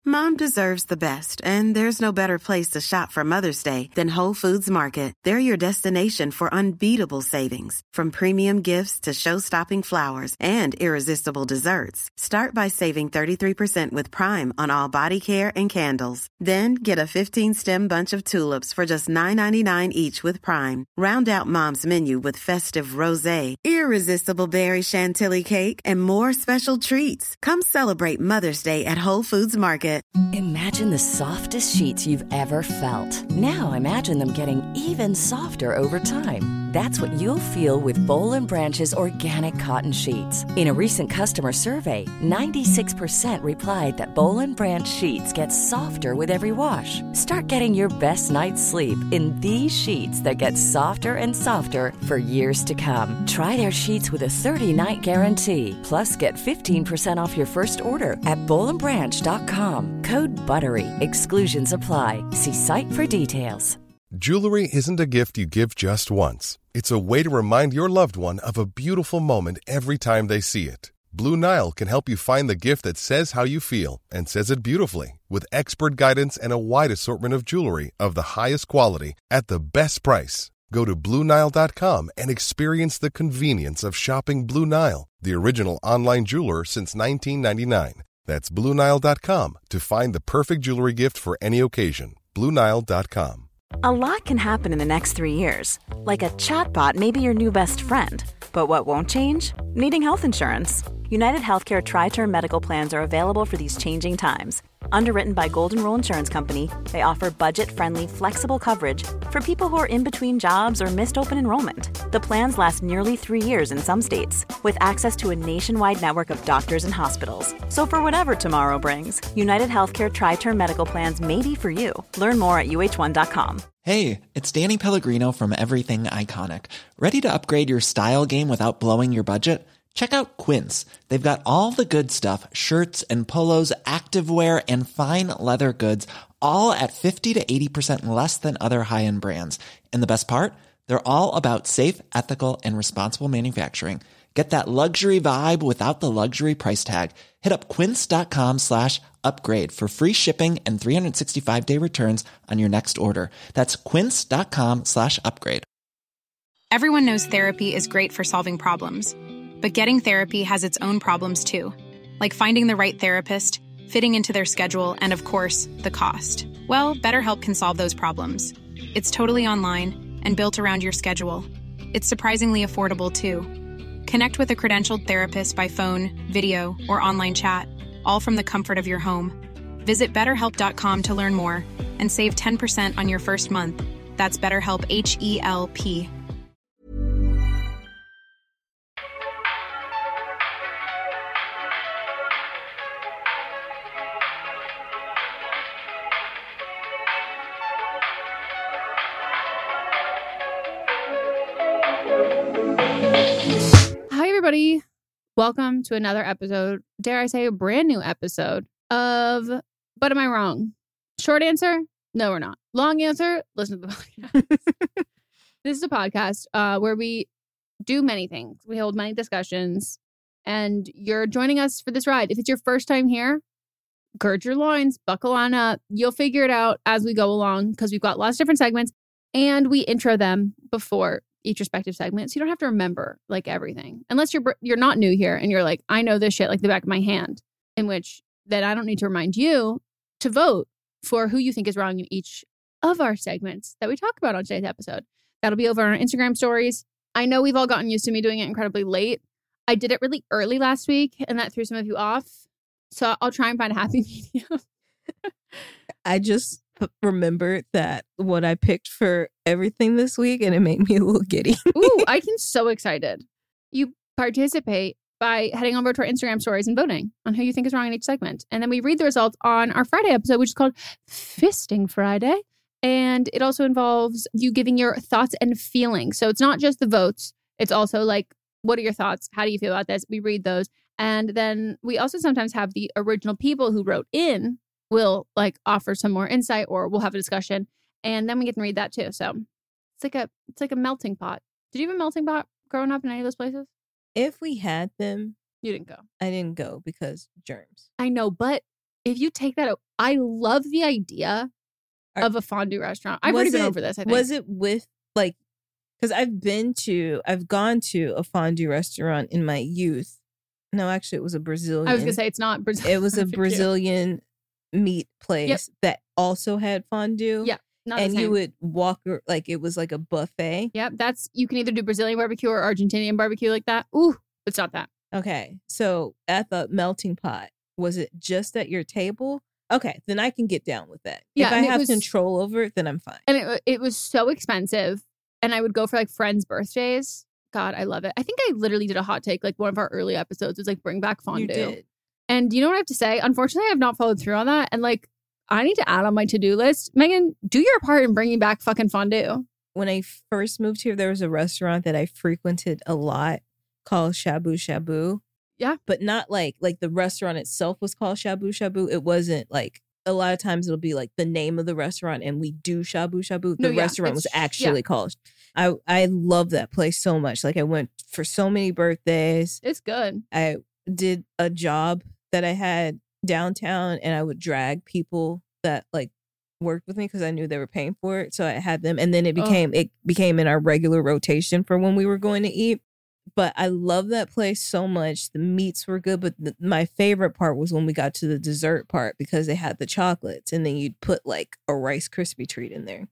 Mom deserves the best, and there's no better place to shop for Mother's Day than Whole Foods Market. They're your destination for unbeatable savings, from premium gifts to show-stopping flowers and irresistible desserts. Start by saving 33% with Prime on all body care and candles. Then get a 15-stem bunch of tulips for just $9.99 each with Prime. Round out Mom's menu with festive rosé, irresistible berry chantilly cake, and more special treats. Come celebrate Mother's Day at Whole Foods Market. Imagine the softest sheets you've ever felt. Now imagine them getting even softer over time. That's what you'll feel with Boll & Branch's organic cotton sheets. In a recent customer survey, 96% replied that Boll & Branch sheets get softer with every wash. Start getting your best night's sleep in these sheets that get softer and softer for years to come. Try their sheets with a 30-night guarantee. Plus, get 15% off your first order at bollandbranch.com. Code BUTTERY. Exclusions apply. See site for details. Jewelry isn't a gift you give just once. It's a way to remind your loved one of a beautiful moment every time they see it. Blue Nile can help you find the gift that says how you feel and says it beautifully, with expert guidance and a wide assortment of jewelry of the highest quality at the best price. Go to BlueNile.com and experience the convenience of shopping Blue Nile, the original online jeweler since 1999. That's BlueNile.com to find the perfect jewelry gift for any occasion. BlueNile.com. A lot can happen in the next 3 years. Like a chatbot may be your new best friend. But what won't change? Needing health insurance. United Healthcare Tri-Term Medical Plans are available for these changing times. Underwritten by Golden Rule Insurance Company, they offer budget-friendly, flexible coverage for people who are in between jobs or missed open enrollment. The plans last nearly 3 years in some states, with access to a nationwide network of doctors and hospitals. So for whatever tomorrow brings, United Healthcare Tri-Term Medical Plans may be for you. Learn more at uh1.com. Hey, it's Danny Pellegrino from Everything Iconic. Ready to upgrade your style game without blowing your budget? Check out Quince. They've got all the good stuff, shirts and polos, activewear, and fine leather goods, all at 50 to 80% less than other high-end brands. And the best part? They're all about safe, ethical, and responsible manufacturing. Get that luxury vibe without the luxury price tag. Hit up quince.com/upgrade for free shipping and 365-day returns on your next order. That's quince.com/upgrade. Everyone knows therapy is great for solving problems. But getting therapy has its own problems too, like finding the right therapist, fitting into their schedule, and of course, the cost. Well, BetterHelp can solve those problems. It's totally online and built around your schedule. It's surprisingly affordable too. Connect with a credentialed therapist by phone, video, or online chat, all from the comfort of your home. Visit BetterHelp.com to learn more and save 10% on your first month. That's BetterHelp, H-E-L-P. Hi, everybody. Welcome to another episode, dare I say a brand new episode of But Am I Wrong? Short answer, no, we're not. Long answer, listen to the podcast. This is a podcast where we do many things. We hold many discussions, and you're joining us for this ride. If it's your first time here, gird your loins, buckle on up. You'll figure it out as we go along because we've got lots of different segments, and we intro them before each respective segment, so you don't have to remember like everything, unless you're not new here and you're like, I know this shit like the back of my hand, in which then I don't need to remind you to vote for who you think is wrong in each of our segments that we talk about on today's episode. That'll be over on our Instagram stories. I know we've all gotten used to me doing it incredibly late. I did it really early last week, and that threw some of you off, so I'll try and find a happy medium. I just remembered that what I picked for everything this week, and it made me a little giddy. Ooh, I can so excited. You participate by heading over to our Instagram stories and voting on who you think is wrong in each segment. And then we read the results on our Friday episode, which is called Fisting Friday. And it also involves you giving your thoughts and feelings. So it's not just the votes. It's also like, what are your thoughts? How do you feel about this? We read those. And then we also sometimes have the original people who wrote in will like offer some more insight, or we'll have a discussion, and then we get to read that too. So it's like a melting pot. Did you have a melting pot growing up in any of those places? If we had them, you didn't go. I didn't go because germs. I know, but if you take that I love the idea of a fondue restaurant. I've already been over this, I think. Was it with like, because I've gone to a fondue restaurant in my youth. No, actually, it was a Brazilian. I was going to say, it's not Brazilian. It was a Brazilian meat place that also had fondue. Yeah. And you would walk, like, it was like a buffet. Yep. You can either do Brazilian barbecue or Argentinian barbecue like that. Ooh, it's not that. Okay. So at the melting pot, was it just at your table? Okay. Then I can get down with that. Yeah, if I have control over it, then I'm fine. And it was so expensive. And I would go for like friends' birthdays. God, I love it. I think I literally did a hot take. Like one of our early episodes was like, bring back fondue. You did. And you know what I have to say? Unfortunately, I have not followed through on that. And like, I need to add on my to-do list. Megan, do your part in bringing back fucking fondue. When I first moved here, there was a restaurant that I frequented a lot called Shabu Shabu. Yeah. But not like the restaurant itself was called Shabu Shabu. It wasn't like, a lot of times it'll be like the name of the restaurant and we do Shabu Shabu. The restaurant was actually called. I love that place so much. Like I went for so many birthdays. It's good. I did a job that I had downtown and I would drag people that like worked with me because I knew they were paying for it. So I had them. And then it became in our regular rotation for when we were going to eat. But I love that place so much. The meats were good. But my favorite part was when we got to the dessert part because they had the chocolates and then you'd put like a Rice Krispie treat in there.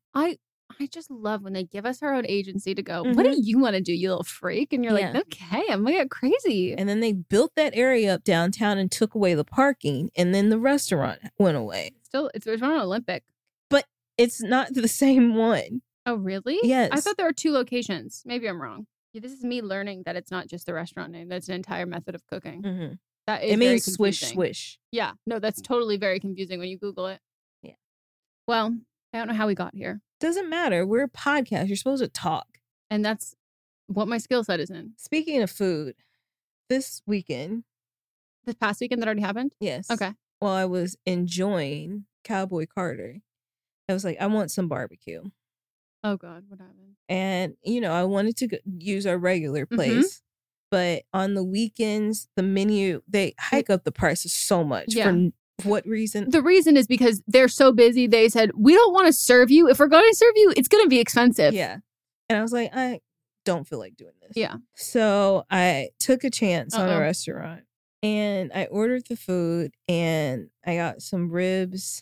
I just love when they give us our own agency to go, what do you want to do, you little freak? And you're like, okay, I'm going to get crazy. And then they built that area up downtown and took away the parking. And then the restaurant went away. Still, it's an Olympic. But it's not the same one. Oh, really? Yes. I thought there were 2 locations. Maybe I'm wrong. Yeah, this is me learning that it's not just the restaurant name. That's an entire method of cooking. Mm-hmm. That is it means swish, swish. Yeah. No, that's totally very confusing when you Google it. Yeah. Well, I don't know how we got here. Doesn't matter. We're a podcast. You're supposed to talk. And that's what my skill set is in. Speaking of food, this weekend. This past weekend that already happened? Yes. Okay. While I was enjoying Cowboy Carter, I was like, I want some barbecue. Oh, God. What happened? And, I wanted to use our regular place. But on the weekends, the menu, they hike up the prices so much. Yeah. For what reason? The reason is because they're so busy. They said, we don't want to serve you. If we're going to serve you, it's going to be expensive. Yeah. And I was like, I don't feel like doing this. Yeah. So I took a chance on a restaurant and I ordered the food and I got some ribs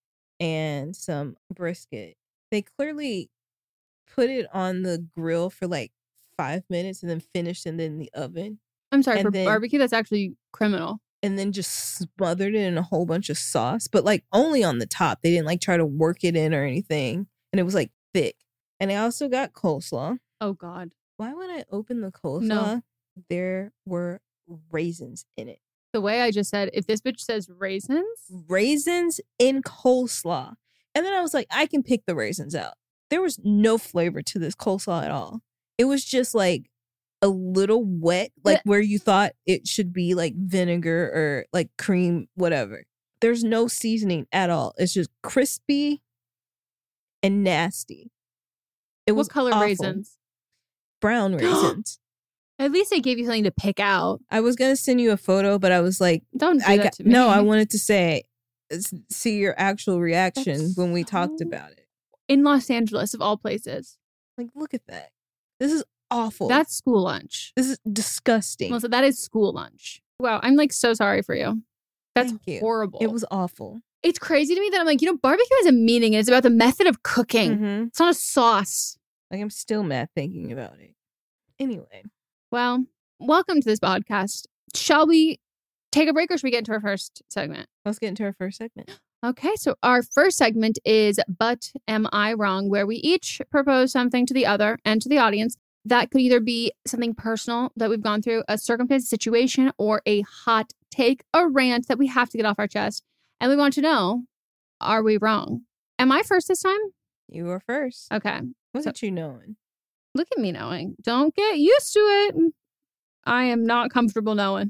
and some brisket. They clearly put it on the grill for like 5 minutes and then finished it in the oven. I'm sorry, for barbecue, that's actually criminal. And then just smothered it in a whole bunch of sauce, but like only on the top. They didn't like try to work it in or anything. And it was like thick. And I also got coleslaw. Oh, God. Why would I open the coleslaw? No. There were raisins in it. The way I just said, if this bitch says raisins? Raisins in coleslaw. And then I was like, I can pick the raisins out. There was no flavor to this coleslaw at all. It was just like a little wet, like where you thought it should be like vinegar or like cream, whatever. There's no seasoning at all. It's just crispy and nasty. It was what color awful. Raisins? Brown raisins. At least they gave you something to pick out. I was going to send you a photo, but I was like, don't do that to me. No, I wanted to see your actual reaction when we talked about it. In Los Angeles, of all places. Like, look at that. This is awful. That's school lunch. This is disgusting. Melissa, that is school lunch. Wow, I'm like so sorry for you. That's horrible. It was awful. It's crazy to me that I'm like, barbecue has a meaning and it's about the method of cooking. Mm-hmm. It's not a sauce. Like, I'm still mad thinking about it. Anyway. Well, welcome to this podcast. Shall we take a break or should we get into our first segment? Let's get into our first segment. Okay, so our first segment is But Am I Wrong? Where we each propose something to the other and to the audience that could either be something personal that we've gone through, a circumstance, situation, or a hot take, a rant that we have to get off our chest. And we want to know, are we wrong? Am I first this time? You were first. Okay. Wasn't you knowing? Look at me knowing. Don't get used to it. I am not comfortable knowing.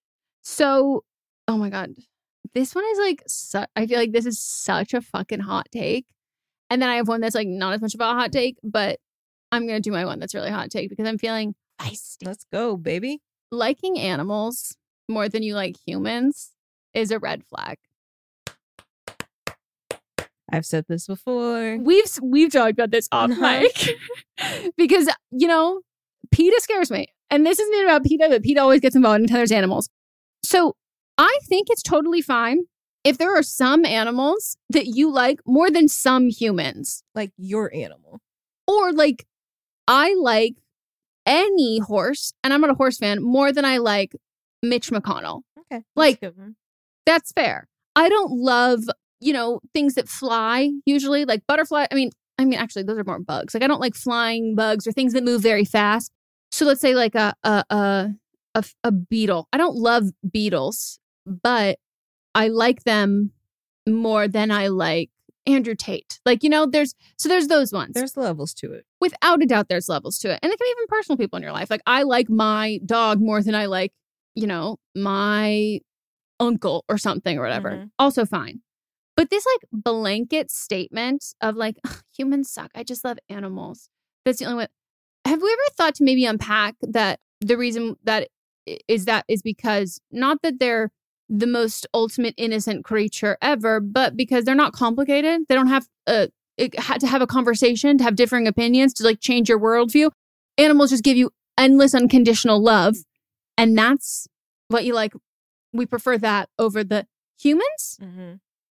So, oh my God. This one is like, I feel like this is such a fucking hot take. And then I have one that's like not as much of a hot take, but I'm going to do my one that's really hot take because I'm feeling feisty. Let's go, baby. Liking animals more than you like humans is a red flag. I've said this before. We've talked about this off mic because, you know, PETA scares me. And this isn't even about PETA, but PETA always gets involved anytime there's animals. So I think it's totally fine if there are some animals that you like more than some humans. Like your animal. Or like, I like any horse, and I'm not a horse fan, more than I like Mitch McConnell. Okay. Like, that's fair. I don't love, you know, things that fly usually, like butterfly. I mean, actually, those are more bugs. Like, I don't like flying bugs or things that move very fast. So let's say like a beetle. I don't love beetles, but I like them more than I like Andrew Tate. Like, you know, there's those ones. There's levels to it. Without a doubt, there's levels to it. And it can be even personal people in your life. Like, I like my dog more than I like, you know, my uncle or something or whatever. Mm-hmm. Also fine. But this like blanket statement of like, humans suck. I just love animals. That's the only way. Have we ever thought to maybe unpack that the reason that is because not that they're the most ultimate innocent creature ever, but because they're not complicated. They don't have to have a conversation, to have differing opinions, to like change your worldview. Animals just give you endless unconditional love. And that's what you like. We prefer that over the humans. Mm-hmm.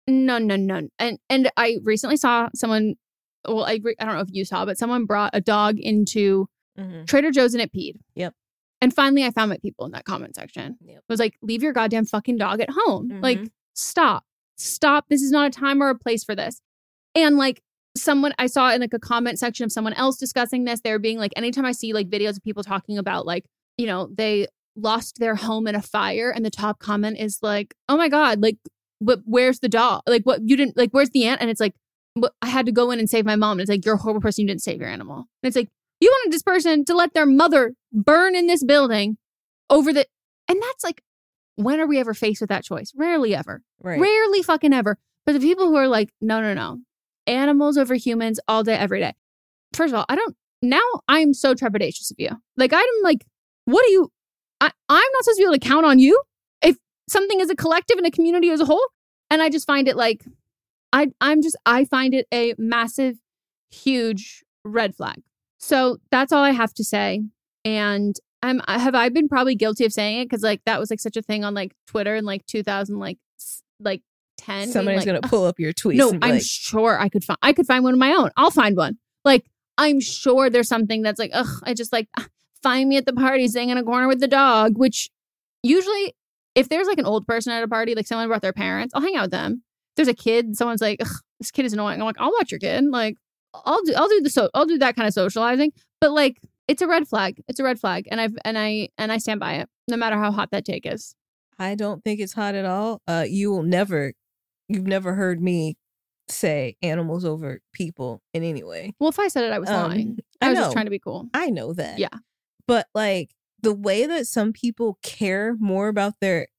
No. And I recently saw someone, well, I don't know if you saw, but someone brought a dog into Trader Joe's and it peed. Yep. And finally, I found my people in that comment section. Yep. It was like, leave your goddamn fucking dog at home. Mm-hmm. Like, stop. This is not a time or a place for this. And like I saw in like a comment section of someone else discussing this, they were being like, anytime I see like videos of people talking about like, you know, they lost their home in a fire and the top comment is like, oh my God, like, but where's the dog? Like, what you didn't, like, where's the ant? And it's like, but I had to go in and save my mom. And it's like, you're a horrible person. You didn't save your animal. And it's like, you wanted this person to let their mother burn in this building over the, and that's like, when are we ever faced with that choice? Rarely ever. Right. Rarely fucking ever. But the people who are like, no. Animals over humans all day, every day. First of all, I'm so trepidatious of you. Like, I'm like, what do you, I'm not supposed to be able to count on you if something is a collective and a community as a whole. And I just find it like, I find it a massive, huge red flag. So that's all I have to say. And I've been probably guilty of saying it because like that was like such a thing on like Twitter in like 2000 like 10. Somebody's like, gonna pull up your tweets. No, and be I'm like, sure I could find one of my own. I'll find one. Like, I'm sure there's something that's like, I just like find me at the party sitting in a corner with the dog. Which usually, if there's like an old person at a party, like someone brought their parents, I'll hang out with them. If there's a kid, someone's like, this kid is annoying. I'm like, I'll watch your kid. Like, I'll do that kind of socializing. But like, it's a red flag. It's a red flag, and I stand by it, no matter how hot that take is. I don't think it's hot at all. You've never heard me say animals over people in any way. Well, if I said it, I was lying. I was just trying to be cool. I know that. Yeah. But like the way that some people care more about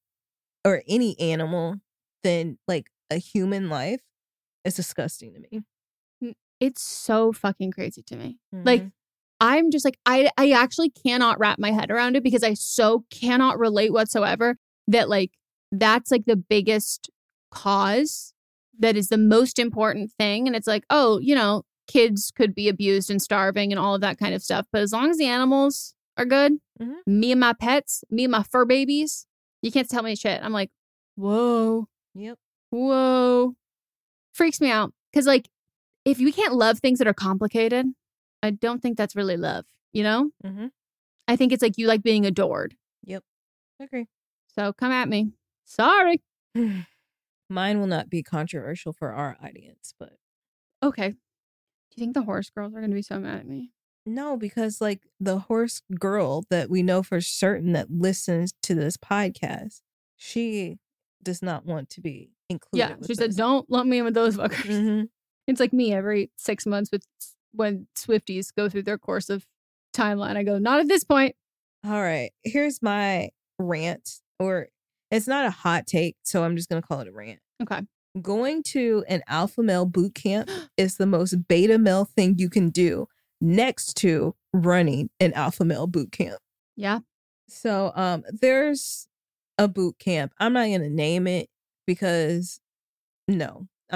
any animal than like a human life is disgusting to me. It's so fucking crazy to me. Mm-hmm. Like, I'm just like, I actually cannot wrap my head around it because I so cannot relate whatsoever that like, that's like the biggest cause, that is the most important thing. And it's like, oh, you know, kids could be abused and starving and all of that kind of stuff. But as long as the animals are good, me and my pets, me and my fur babies, you can't tell me shit. I'm like, whoa. Yep. Whoa. Freaks me out. Because like, if we can't love things that are complicated, I don't think that's really love, you know? Mm-hmm. I think it's like you like being adored. Yep. Okay. So come at me. Sorry. Mine will not be controversial for our audience, but okay. Do you think the horse girls are going to be so mad at me? No, because like the horse girl that we know for certain that listens to this podcast, she does not want to be included. Yeah, she said, "Don't lump me in with those fuckers." Mm-hmm. It's like me every 6 months when Swifties go through their course of timeline. I go, not at this point. All right, here's my rant, or it's not a hot take, so I'm just going to call it a rant. Okay. Going to an alpha male boot camp is the most beta male thing you can do next to running an alpha male boot camp. Yeah. So there's a boot camp. I'm not going to name it because no, I'm not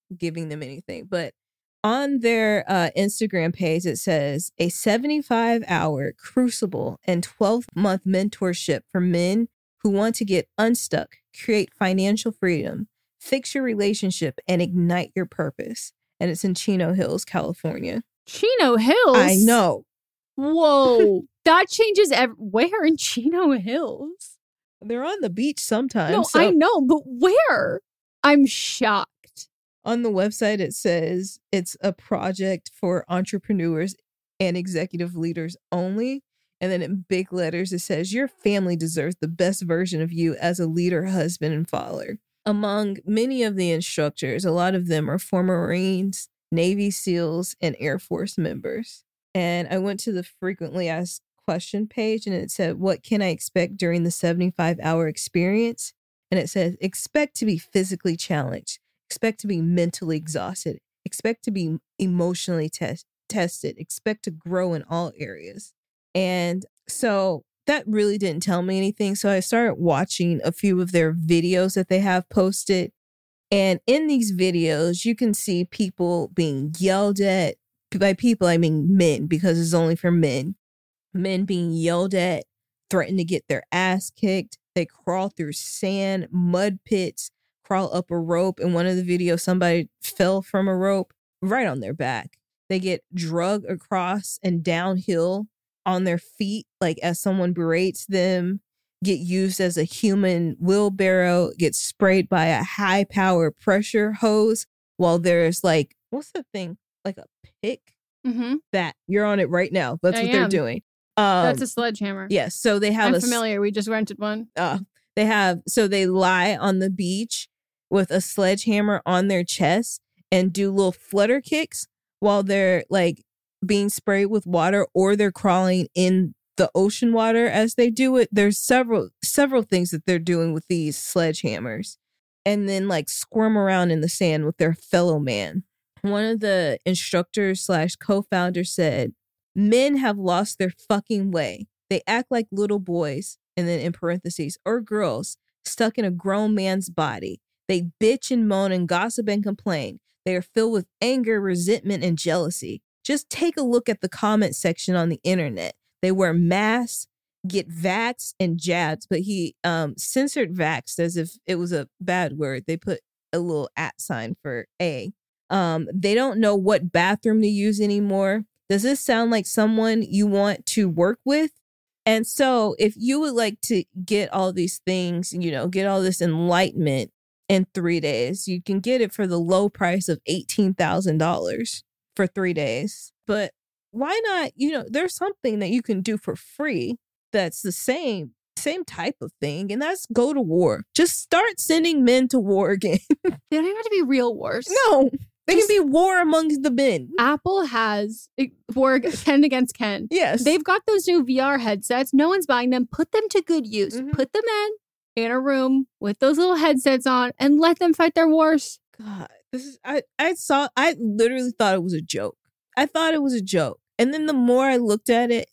giving them anything. But on their Instagram page, it says a 75-hour crucible and 12-month mentorship for men who want to get unstuck, create financial freedom, fix your relationship, and ignite your purpose. And it's in Chino Hills, California. Chino Hills? I know. Whoa. That changes where in Chino Hills? They're on the beach sometimes. No, so I know, but where? I'm shocked. On the website, it says it's a project for entrepreneurs and executive leaders only. And then in big letters, it says your family deserves the best version of you as a leader, husband, and father. Among many of the instructors, a lot of them are former Marines, Navy SEALs, and Air Force members. And I went to the frequently asked question page and it said, what can I expect during the 75-hour experience? And it says, expect to be physically challenged, expect to be mentally exhausted, expect to be emotionally tested, expect to grow in all areas. And so that really didn't tell me anything. So I started watching a few of their videos that they have posted. And in these videos, you can see people being yelled at. By people, I mean men, because it's only for men. Men being yelled at, threatened to get their ass kicked. They crawl through sand, mud pits, crawl up a rope. In one of the videos, somebody fell from a rope right on their back. They get dragged across and downhill on their feet, like as someone berates them, get used as a human wheelbarrow, get sprayed by a high power pressure hose while there's like, what's the thing? Like a pick that you're on it right now. That's what they're doing. That's a sledgehammer. Yes. So they have I'm familiar. We just rented one. They lie on the beach with a sledgehammer on their chest and do little flutter kicks while they're like being sprayed with water, or they're crawling in the ocean water as they do it. There's several things that they're doing with these sledgehammers, and then like squirm around in the sand with their fellow man. One of the instructors / co-founders said, men have lost their fucking way. They act like little boys, and then in parentheses, or girls stuck in a grown man's body. They bitch and moan and gossip and complain. They are filled with anger, resentment, and jealousy. Just take a look at the comment section on the internet. They wear masks, get vaxxed and jabs, but he censored vaxxed as if it was a bad word. They put a little @ sign for A. They don't know what bathroom to use anymore. Does this sound like someone you want to work with? And so if you would like to get all these things, get all this enlightenment in 3 days, you can get it for the low price of $18,000 for 3 days. But why not? There's something that you can do for free that's the same type of thing, and that's go to war. Just start sending men to war again. They don't even have to be real wars. No, they can be war amongst the men. Apple has war Ken against Ken. Yes. They've got those new VR headsets. No one's buying them. Put them to good use. Put the men in a room with those little headsets on and let them fight their wars. God, I literally thought it was a joke. I thought it was a joke. And then the more I looked at it,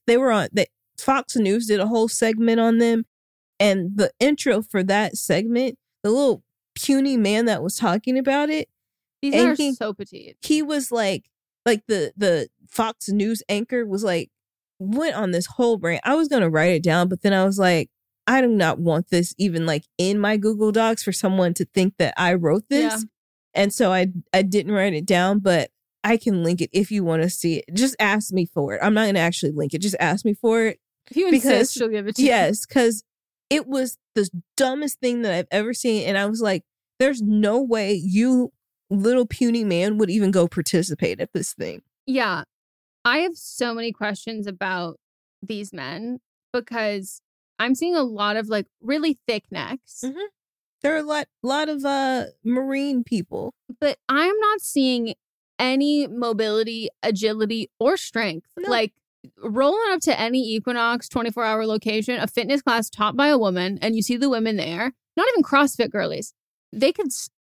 Fox News did a whole segment on them. And the intro for that segment, the little puny man that was talking about it. These are so petite. He was like the Fox News anchor was like, went on this whole rant. I was going to write it down, but then I was like, I do not want this even like in my Google Docs for someone to think that I wrote this. Yeah. And so I didn't write it down, but I can link it if you want to see it. Just ask me for it. I'm not going to actually link it. Just ask me for it. If you insist, she'll give it to you. Yes, because it was the dumbest thing that I've ever seen. And I was like, there's no way you little puny man would even go participate at this thing. Yeah. I have so many questions about these men because I'm seeing a lot of like really thick necks. Mm-hmm. There are a lot of Marine people. But I'm not seeing any mobility, agility, or strength. No. Like rolling up to any Equinox 24-hour location, a fitness class taught by a woman, and you see the women there, not even CrossFit girlies. They could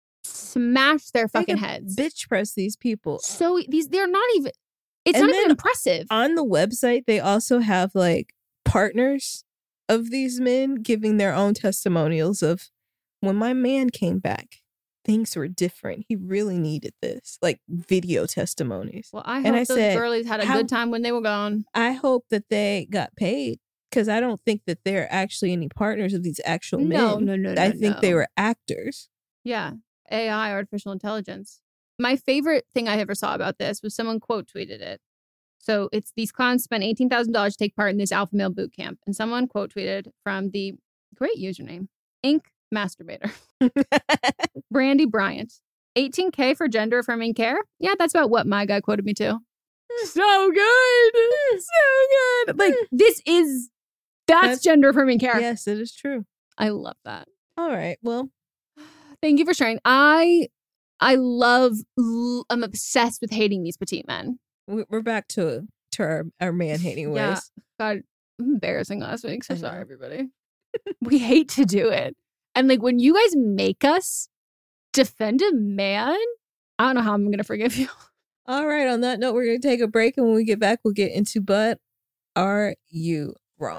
smash their fucking heads. Bitch press these people. So they're not even, it's not even impressive. On the website, they also have like partners of these men giving their own testimonials of when my man came back. things were different. He really needed this, like video testimonies. Well, I hope those girlies had a good time when they were gone. I hope that they got paid, because I don't think that they're actually any partners of these actual men. No. I think they were actors. Yeah. AI, artificial intelligence. My favorite thing I ever saw about this was someone quote tweeted it. So it's these clowns spent $18,000 to take part in this alpha male boot camp. And someone quote tweeted from the great username, Ink Masturbator. Brandy Bryant. $18K for gender affirming care? Yeah, that's about what my guy quoted me to. So good. So good. Like, that's gender affirming care. Yes, it is true. I love that. All right. Well, thank you for sharing. I'm obsessed with hating these petite men. We're back to our man hating ways. Yeah. God, embarrassing last week. So sorry, everybody. We hate to do it. And like when you guys make us defend a man, I don't know how I'm going to forgive you. All right. On that note, we're going to take a break. And when we get back, we'll get into But Are You Wrong?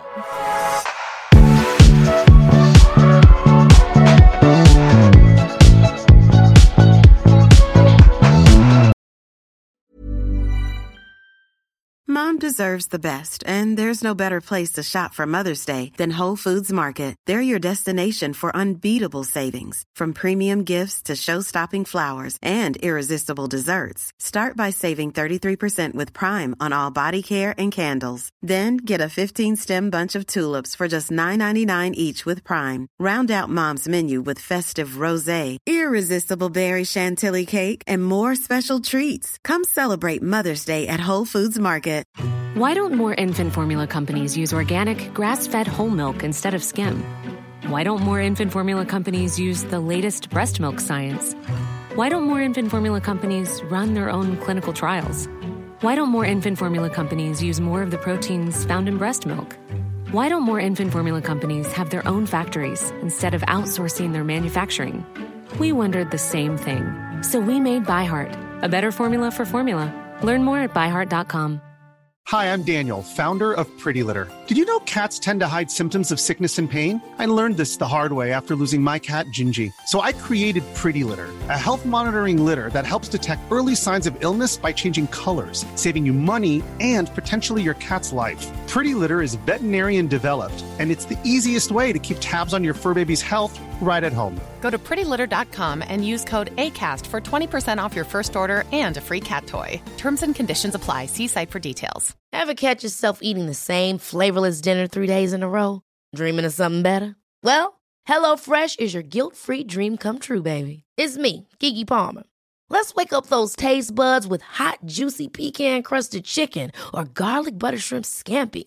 Mom deserves the best, and there's no better place to shop for Mother's Day than Whole Foods Market. They're your destination for unbeatable savings, from premium gifts to show-stopping flowers and irresistible desserts. Start by saving 33% with Prime on all body care and candles. Then get a 15-stem bunch of tulips for just $9.99 each with Prime. Round out Mom's menu with festive rosé, irresistible berry chantilly cake, and more special treats. Come celebrate Mother's Day at Whole Foods Market. Why don't more infant formula companies use organic, grass-fed whole milk instead of skim? Why don't more infant formula companies use the latest breast milk science? Why don't more infant formula companies run their own clinical trials? Why don't more infant formula companies use more of the proteins found in breast milk? Why don't more infant formula companies have their own factories instead of outsourcing their manufacturing? We wondered the same thing. So we made ByHeart, a better formula for formula. Learn more at byheart.com. Hi, I'm Daniel, founder of Pretty Litter. Did you know cats tend to hide symptoms of sickness and pain? I learned this the hard way after losing my cat, Gingy. So I created Pretty Litter, a health monitoring litter that helps detect early signs of illness by changing colors, saving you money and potentially your cat's life. Pretty Litter is veterinarian developed, and it's the easiest way to keep tabs on your fur baby's health right at home. Go to prettylitter.com and use code ACAST for 20% off your first order and a free cat toy. Terms and conditions apply. See site for details. Ever catch yourself eating the same flavorless dinner 3 days in a row? Dreaming of something better? Well, HelloFresh is your guilt-free dream come true, baby. It's me, Keke Palmer. Let's wake up those taste buds with hot, juicy pecan-crusted chicken or garlic butter shrimp scampi.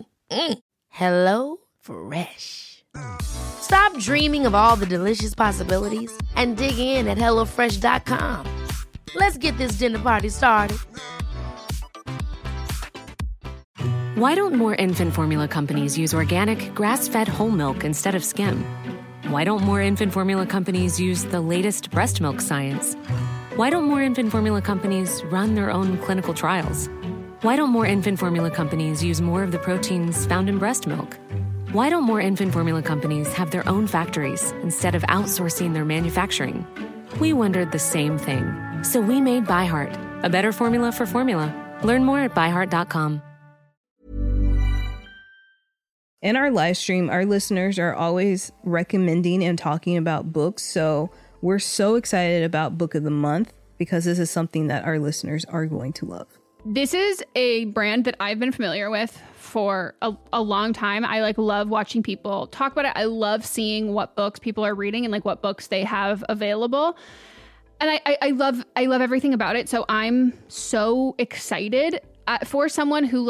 Hello Fresh. Stop dreaming of all the delicious possibilities and dig in at HelloFresh.com. Let's get this dinner party started. Why don't more infant formula companies use organic, grass-fed whole milk instead of skim? Why don't more infant formula companies use the latest breast milk science? Why don't more infant formula companies run their own clinical trials? Why don't more infant formula companies use more of the proteins found in breast milk? Why don't more infant formula companies have their own factories instead of outsourcing their manufacturing? We wondered the same thing. So we made ByHeart, a better formula for formula. Learn more at byheart.com. In our live stream, our listeners are always recommending and talking about books. So we're so excited about Book of the Month because this is something that our listeners are going to love. This is a brand that I've been familiar with for a long time. I love watching people talk about it. I love seeing what books people are reading and what books they have available. And I love everything about it. So I'm so excited for someone who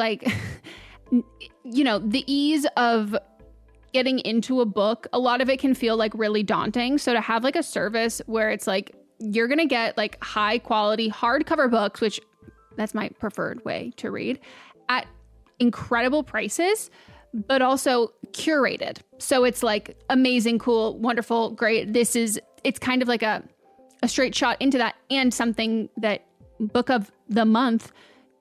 the ease of getting into a book, a lot of it can feel really daunting. So to have a service where it's you're going to get high quality hardcover books, which that's my preferred way to read, at incredible prices, but also curated. So it's amazing, cool, wonderful, great. It's kind of a straight shot into that, and something that Book of the Month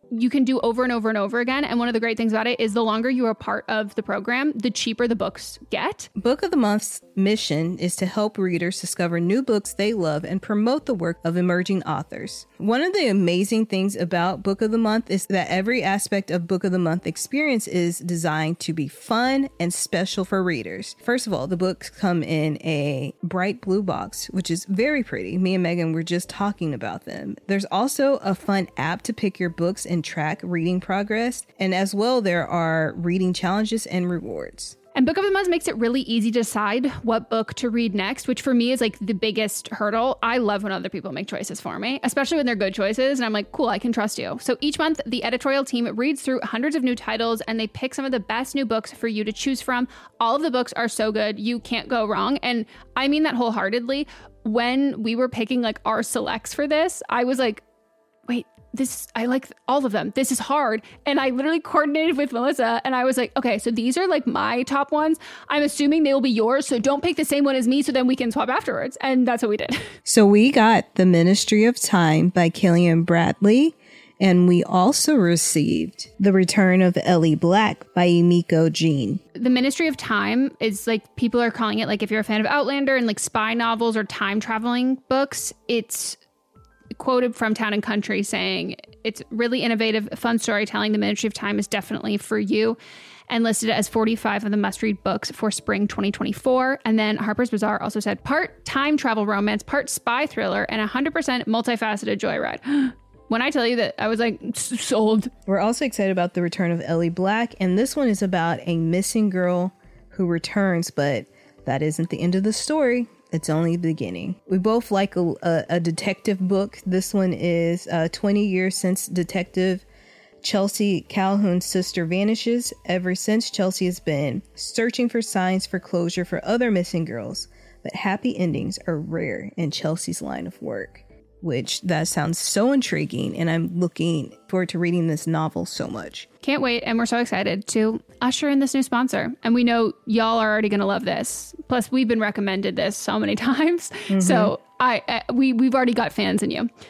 you can do over and over and over again. And one of the great things about it is the longer you are part of the program, the cheaper the books get. Book of the Month's mission is to help readers discover new books they love and promote the work of emerging authors. One of the amazing things about Book of the Month is that every aspect of Book of the Month experience is designed to be fun and special for readers. First of all, the books come in a bright blue box, which is very pretty. Me and Megan were just talking about them. There's also a fun app to pick your books and track reading progress. And as well, there are reading challenges and rewards. And Book of the Month makes it really easy to decide what book to read next, which for me is like the biggest hurdle. I love when other people make choices for me, especially when they're good choices. And I'm like, cool, I can trust you. So each month, the editorial team reads through hundreds of new titles and they pick some of the best new books for you to choose from. All of the books are so good. You can't go wrong. And I mean that wholeheartedly. When we were picking like our selects for this, I was like, wait, I like all of them. This is hard. And I literally coordinated with Melissa and I was like, okay, so these are like my top ones. I'm assuming they will be yours. So don't pick the same one as me so then we can swap afterwards. And that's what we did. So we got The Ministry of Time by Killian Bradley. And we also received The Return of Ellie Black by Emiko Jean. The Ministry of Time is like, people are calling it like, if you're a fan of Outlander and like spy novels or time traveling books, it's quoted from Town and Country saying it's really innovative, fun storytelling. The Ministry of Time is definitely for you, and listed as 45 of the must-read books for spring 2024. And then Harper's Bazaar also said part time travel romance, part spy thriller, and 100% multifaceted joyride. When I tell you that, I was like, sold. We're also excited about The Return of Ellie Black, and this one is about a missing girl who returns, but that isn't the end of the story. It's only the beginning. We both like a detective book. This one is 20 years since Detective Chelsea Calhoun's sister vanishes. Ever since, Chelsea has been searching for signs for closure for other missing girls, but happy endings are rare in Chelsea's line of work, which that sounds so intriguing, and I'm looking forward to reading this novel so much. Can't wait, and we're so excited to usher in this new sponsor. And we know y'all are already going to love this. Plus, we've been recommended this so many times. Mm-hmm. So we've already got fans in you.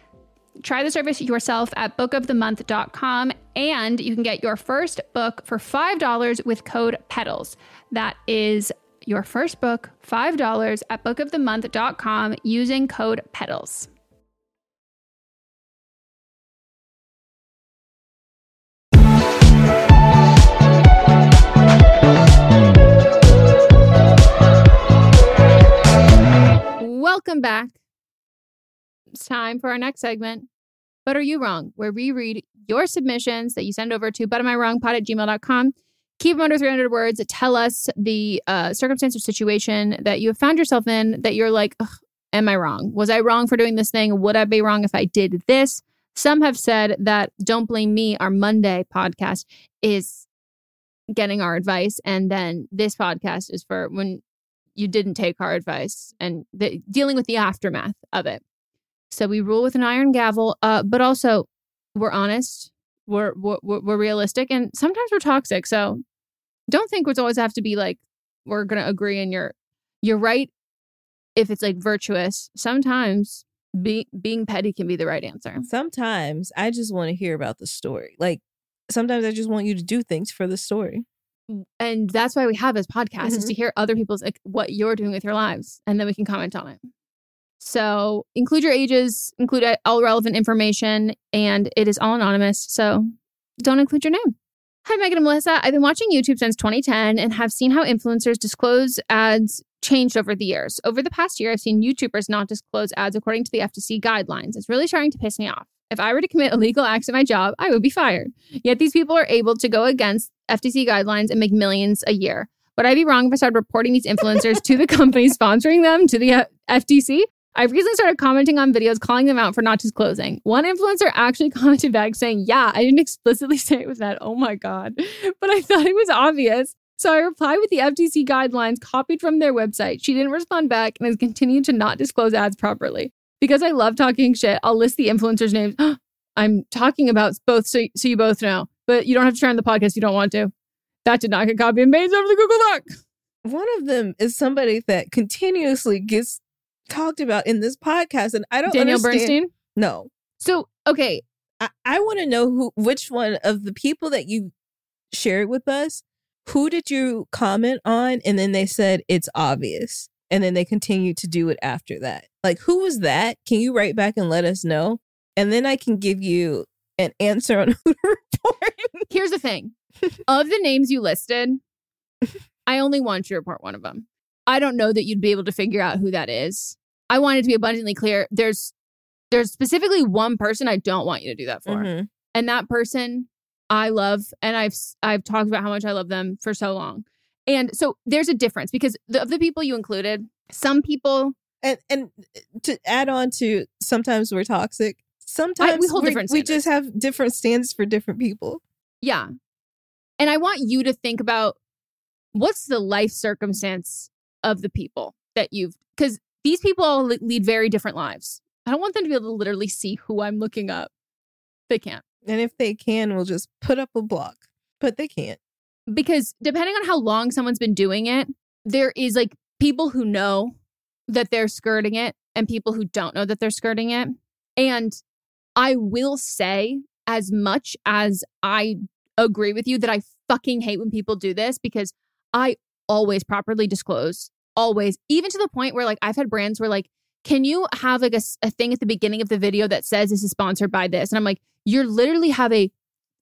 Try the service yourself at bookofthemonth.com, and you can get your first book for $5 with code PEDALS. That is your first book, $5 at bookofthemonth.com using code PEDALS. Welcome back. It's time for our next segment, But Are You Wrong?, where we read your submissions that you send over to butamiwrongpod@gmail.com. Keep them under 300 words. Tell us the circumstance or situation that you have found yourself in that you're like, am I wrong? Was I wrong for doing this thing? Would I be wrong if I did this? Some have said that Don't Blame Me, our Monday podcast, is getting our advice. And then this podcast is for when you didn't take our advice and dealing with the aftermath of it. So we rule with an iron gavel, but also we're honest, we're realistic, and sometimes we're toxic. So don't think it's always have to be like, we're going to agree and you're right if it's like virtuous. Sometimes being petty can be the right answer. Sometimes I just want to hear about the story. Like sometimes I just want you to do things for the story. And that's why we have this podcast, is to hear other people's, like, what you're doing with your lives. And then we can comment on it. So include your ages, include all relevant information, and it is all anonymous. So don't include your name. Hi, Megan and Melissa. I've been watching YouTube since 2010 and have seen how influencers disclose ads changed over the years. Over the past year, I've seen YouTubers not disclose ads according to the FTC guidelines. It's really starting to piss me off. If I were to commit illegal acts at my job, I would be fired. Yet these people are able to go against FTC guidelines and make millions a year. Would I be wrong if I started reporting these influencers to the company sponsoring them, to the FTC? I've recently started commenting on videos calling them out for not disclosing. One influencer actually commented back saying, yeah, I didn't explicitly say it was that. Oh my God. But I thought it was obvious. So I replied with the FTC guidelines copied from their website. She didn't respond back and has continued to not disclose ads properly. Because I love talking shit, I'll list the influencers' names. I'm talking about both, so you both know. But you don't have to share on the podcast if you don't want to. That did not get copied and pasted over the Google Doc. One of them is somebody that continuously gets talked about in this podcast, and I don't Danielle understand. Bernstein? No. So, okay, I want to know which one of the people that you shared with us, who did you comment on? And then they said it's obvious. And then they continued to do it after that. Like, who was that? Can you write back and let us know? And then I can give you an answer on who to report. Here's the thing. Of the names you listed, I only want you to report one of them. I don't know that you'd be able to figure out who that is. I want it to be abundantly clear. There's specifically one person I don't want you to do that for. Mm-hmm. And that person I love. And I've talked about how much I love them for so long. And so there's a difference because of the people you included, some people... And to add on to sometimes we're toxic. Sometimes we hold different standards. We just have different standards for different people. Yeah. And I want you to think about what's the life circumstance of the people that you've... Because these people all lead very different lives. I don't want them to be able to literally see who I'm looking up. They can't. And if they can, we'll just put up a block. But they can't. Because depending on how long someone's been doing it, there is like people who know that they're skirting it and people who don't know that they're skirting it. And I will say, as much as I agree with you that I fucking hate when people do this, because I always properly disclose, always, even to the point where like I've had brands where like, can you have like a thing at the beginning of the video that says this is sponsored by this? And I'm like, you're literally have a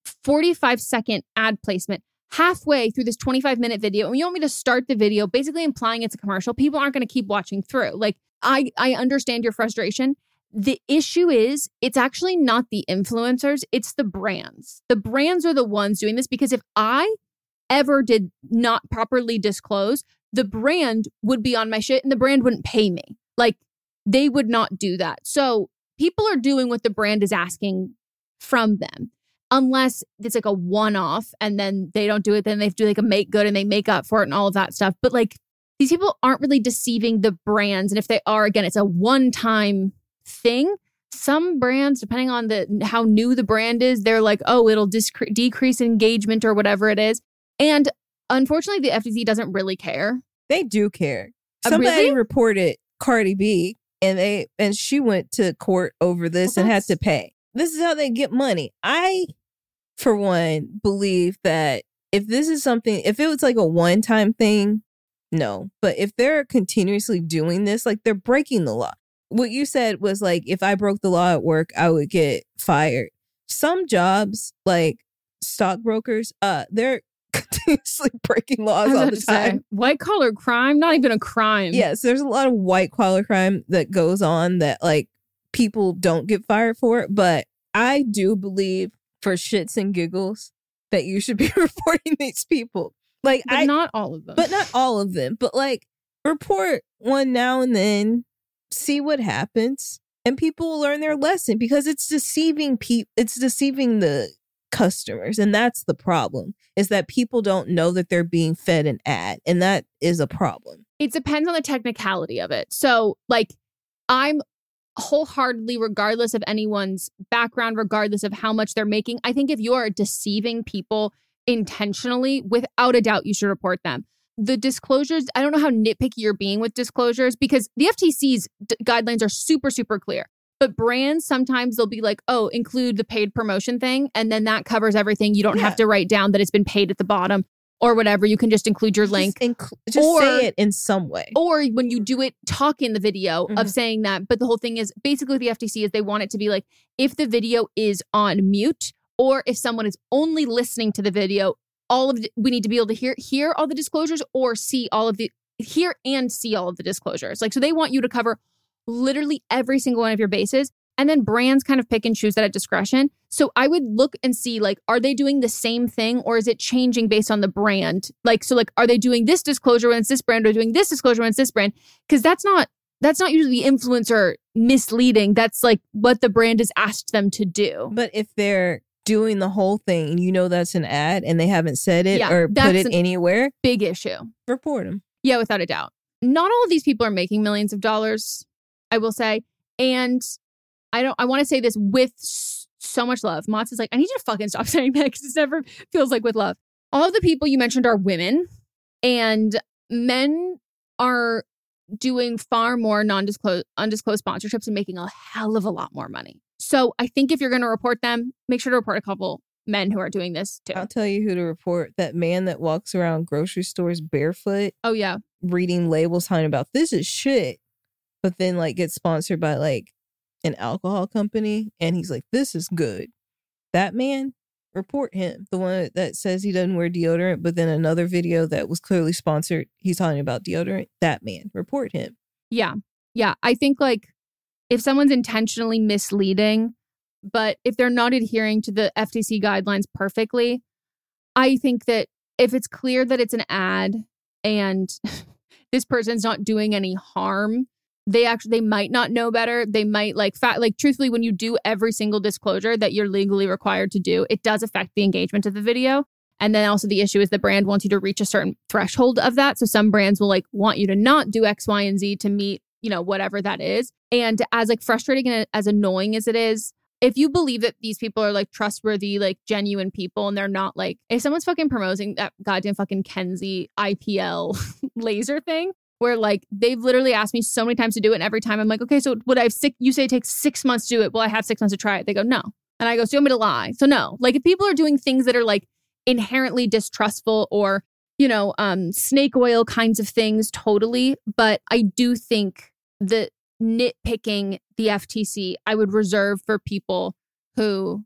45-second ad placement halfway through this 25-minute video, and you want me to start the video basically implying it's a commercial. People aren't going to keep watching through. Like, I understand your frustration. The issue is it's actually not the influencers, it's the brands. The brands are the ones doing this, because if I ever did not properly disclose, the brand would be on my shit and the brand wouldn't pay me. Like, they would not do that. So people are doing what the brand is asking from them. Unless it's like a one-off and then they don't do it, then they have to do like a make good and they make up for it and all of that stuff. But like, these people aren't really deceiving the brands. And if they are, again, it's a one-time thing. Some brands, depending on how new the brand is, they're like, oh, it'll decrease engagement or whatever it is. And unfortunately, the FTC doesn't really care. They do care. Somebody reported Cardi B and she went to court over this and had to pay. This is how they get money. I, for one, believe that if it was like a one-time thing, no. But if they're continuously doing this, like they're breaking the law. What you said was like, if I broke the law at work, I would get fired. Some jobs, like stockbrokers, they're continuously breaking laws all the time. White collar crime, not even a crime. Yes, there's a lot of white collar crime that goes on that like people don't get fired for it, but I do believe for shits and giggles that you should be reporting these people. Like, not all of them. But not all of them. But like, report one now and then, see what happens, and people will learn their lesson, because it's deceiving people. It's deceiving the customers, and that's the problem. Is that people don't know that they're being fed an ad, and that is a problem. It depends on the technicality of it. So, like, I'm wholeheartedly, regardless of anyone's background, regardless of how much they're making, I think if you are deceiving people intentionally, without a doubt, you should report them. The disclosures, I don't know how nitpicky you're being with disclosures, because the FTC's guidelines are super, super clear. But brands, sometimes they'll be like, oh, include the paid promotion thing. And then that covers everything. You don't have to write down that it's been paid at the bottom or whatever. You can just include your link. Just say it in some way. Or when you do it, talk in the video of saying that. But the whole thing is, basically the FTC is they want it to be like, if the video is on mute, or if someone is only listening to the video, we need to be able to hear all the disclosures, or hear and see all of the disclosures. Like, so they want you to cover literally every single one of your bases. And then brands kind of pick and choose that at discretion. So I would look and see, like, are they doing the same thing, or is it changing based on the brand? Like, so like, are they doing this disclosure when it's this brand, or doing this disclosure when it's this brand? Because that's not usually the influencer misleading. That's like what the brand has asked them to do. But if they're doing the whole thing, you know that's an ad, and they haven't said it or put it anywhere, big issue. Report them. Yeah, without a doubt. Not all of these people are making millions of dollars, I will say. And I want to say this with so much love. Mott's is like, I need you to fucking stop saying that, because it never feels like with love. All of the people you mentioned are women, and men are doing far more undisclosed sponsorships and making a hell of a lot more money. So I think if you're going to report them, make sure to report a couple men who are doing this too. I'll tell you who to report. That man that walks around grocery stores barefoot. Oh, yeah. Reading labels talking about this is shit. But then like gets sponsored by like an alcohol company. And he's like, this is good. That man, report him. The one that says he doesn't wear deodorant. But then another video that was clearly sponsored, he's talking about deodorant. That man, report him. Yeah. Yeah. I think like if someone's intentionally misleading, but if they're not adhering to the FTC guidelines perfectly, I think that if it's clear that it's an ad and this person's not doing any harm, they might not know better. They might like truthfully, when you do every single disclosure that you're legally required to do, it does affect the engagement of the video. And then also the issue is the brand wants you to reach a certain threshold of that. So some brands will like want you to not do X, Y, and Z to meet, you know, whatever that is. And as like frustrating and as annoying as it is, if you believe that these people are like trustworthy, like genuine people, and they're not like, if someone's fucking promoting that goddamn fucking Kenzie IPL laser thing, where like they've literally asked me so many times to do it, and every time I'm like, okay, so would I have you say it takes 6 months to do it? Well, I have 6 months to try it. They go, no. And I go, so you want me to lie? So no. Like if people are doing things that are like inherently distrustful or, you know, snake oil kinds of things, totally. But I do think that nitpicking the FTC, I would reserve for people who,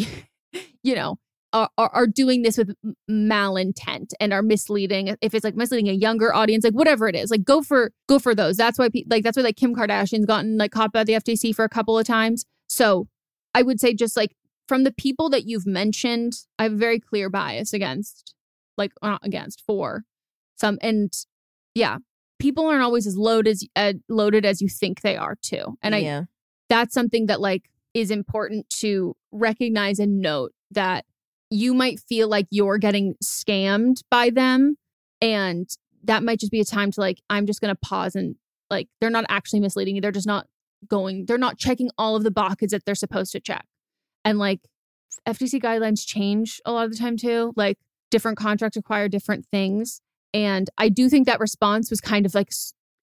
you know, are doing this with malintent and are misleading. If it's like misleading a younger audience, like whatever it is, like go for those. That's why that's why Kim Kardashian's gotten like caught by the FTC for a couple of times. So I would say just like from the people that you've mentioned, I have a very clear bias against, like not against, for some. And yeah, people aren't always as loaded as you think they are too. And that's something that like is important to recognize and note, that you might feel like you're getting scammed by them. And that might just be a time to like, I'm just going to pause and like, they're not actually misleading you. They're just not they're not checking all of the boxes that they're supposed to check. And like FTC guidelines change a lot of the time too. Like different contracts require different things. And I do think that response was kind of like,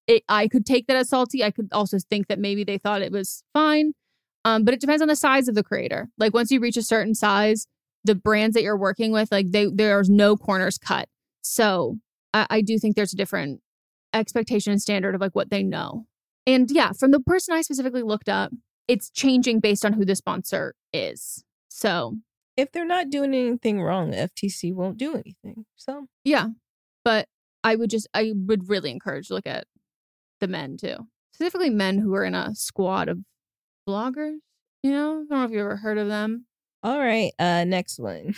I could take that as salty. I could also think that maybe they thought it was fine. But it depends on the size of the creator. Like once you reach a certain size, the brands that you're working with, like there's no corners cut. So I do think there's a different expectation and standard of like what they know. And yeah, from the person I specifically looked up, it's changing based on who the sponsor is. So if they're not doing anything wrong, the FTC won't do anything. So yeah, but I would really encourage to look at the men too, specifically men who are in a squad of bloggers. You know, I don't know if you ever heard of them. All right, next one.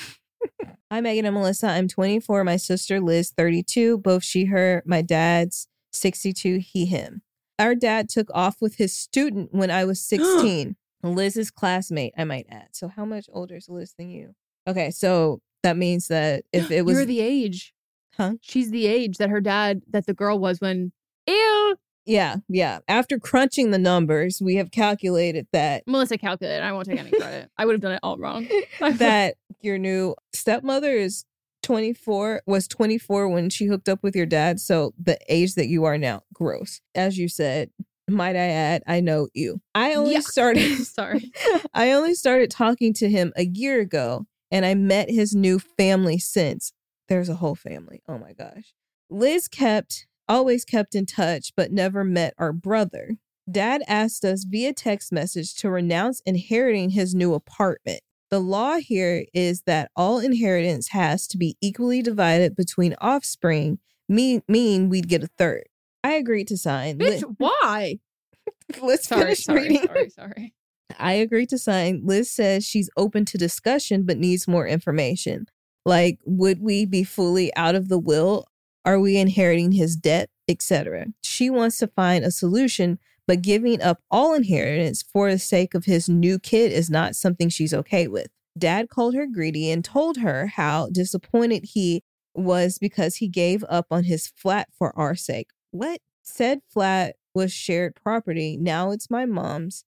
Hi, Megan and Melissa. I'm 24. My sister, Liz, 32. Both she, her. My dad's 62. He, him. Our dad took off with his student when I was 16. Liz's classmate, I might add. So how much older is Liz than you? Okay, so that means that if it was... You're the age. Huh? She's the age that the girl was when... Ew! Yeah. After crunching the numbers, we have calculated that... Melissa calculated. I won't take any credit. I would have done it all wrong. That your new stepmother was 24 when she hooked up with your dad. So the age that you are now, gross. As you said, might I add, I know you. I only started talking to him a year ago, and I met his new family since. There's a whole family. Oh my gosh. Liz always kept in touch, but never met our brother. Dad asked us via text message to renounce inheriting his new apartment. The law here is that all inheritance has to be equally divided between offspring, meaning we'd get a third. I agreed to sign. Bitch, why? Let's finish reading. Sorry. I agreed to sign. Liz says she's open to discussion, but needs more information. Like, would we be fully out of the will? Are we inheriting his debt, etc.? She wants to find a solution, but giving up all inheritance for the sake of his new kid is not something she's okay with. Dad called her greedy and told her how disappointed he was because he gave up on his flat for our sake. What? Said flat was shared property. Now it's my mom's.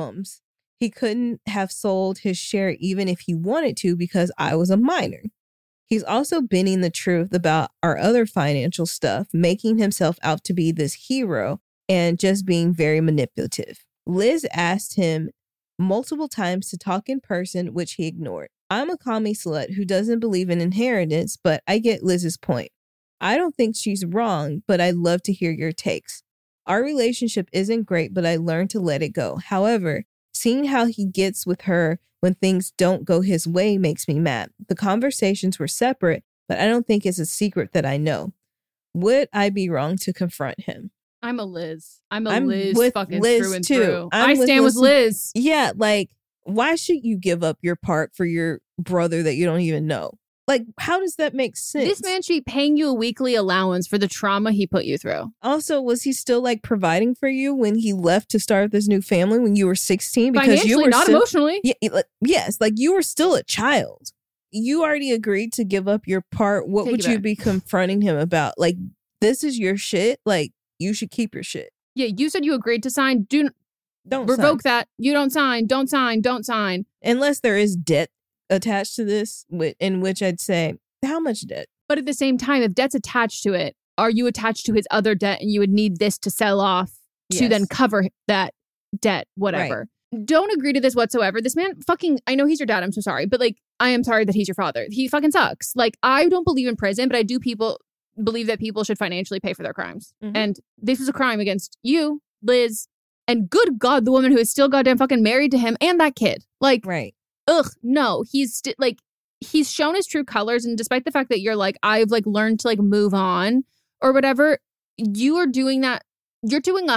He couldn't have sold his share even if he wanted to because I was a minor. He's also bending the truth about our other financial stuff, making himself out to be this hero and just being very manipulative. Liz asked him multiple times to talk in person, which he ignored. I'm a commie slut who doesn't believe in inheritance, but I get Liz's point. I don't think she's wrong, but I'd love to hear your takes. Our relationship isn't great, but I learned to let it go. However, seeing how he gets with her when things don't go his way makes me mad. The conversations were separate, but I don't think it's a secret that I know. Would I be wrong to confront him? I'm a Liz. I'm Liz with fucking Liz through and too. through. I stand with Liz. Yeah, like, why should you give up your part for your brother that you don't even know? Like, how does that make sense? This man should be paying you a weekly allowance for the trauma he put you through. Also, was he still like providing for you when he left to start this new family when you were 16? Because you were not still, emotionally. Yes, like you were still a child. You already agreed to give up your part. What would you be confronting him about? Like, this is your shit. Like, you should keep your shit. Yeah, you said you agreed to sign. Don't revoke that. You don't sign. Don't sign. Don't sign. Unless there is debt attached to this, in which I'd say, how much debt? But at the same time, if debt's attached to it, are you attached to his other debt and you would need this to sell off to then cover that debt, whatever. Right. Don't agree to this whatsoever. This man fucking, I know he's your dad. I'm so sorry. But like, I am sorry that he's your father. He fucking sucks. Like, I don't believe in prison, but I do believe that people should financially pay for their crimes. Mm-hmm. And this was a crime against you, Liz, and good God, the woman who is still goddamn fucking married to him and that kid. Like, right. Ugh, no, he's he's shown his true colors. And despite the fact that you're like, I've like learned to like move on or whatever, you are doing that. You're doing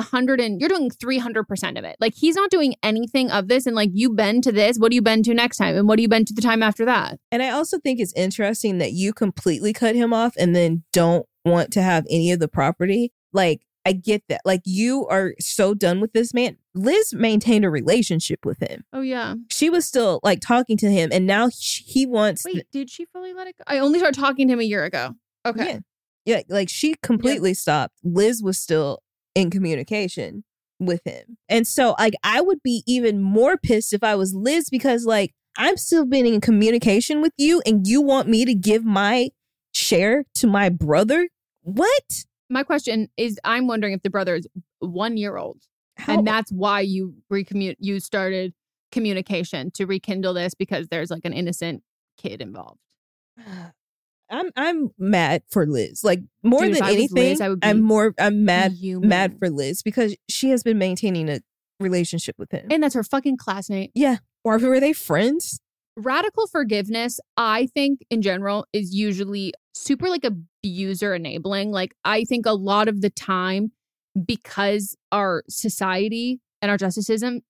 300% of it. Like, he's not doing anything of this. And like, you bend to this. What do you bend to next time? And what do you bend to the time after that? And I also think it's interesting that you completely cut him off and then don't want to have any of the property. Like, I get that. Like, you are so done with this man. Liz maintained a relationship with him. Oh, yeah. She was still like talking to him, and now he wants... Wait, did she fully let it go? I only started talking to him a year ago. Okay. Yeah, like she completely stopped. Liz was still in communication with him. And so like, I would be even more pissed if I was Liz, because like, I'm still being in communication with you and you want me to give my share to my brother? What? My question is, I'm wondering if the brother is 1 year old. And that's why you started communication to rekindle this, because there's like an innocent kid involved. I'm mad for Liz. Like, more than anything, Liz, I'm mad for Liz, because she has been maintaining a relationship with him. And that's her fucking classmate. Yeah. Or were they friends? Radical forgiveness, I think in general, is usually super like abuser enabling. Like, I think a lot of the time, because our society and our justice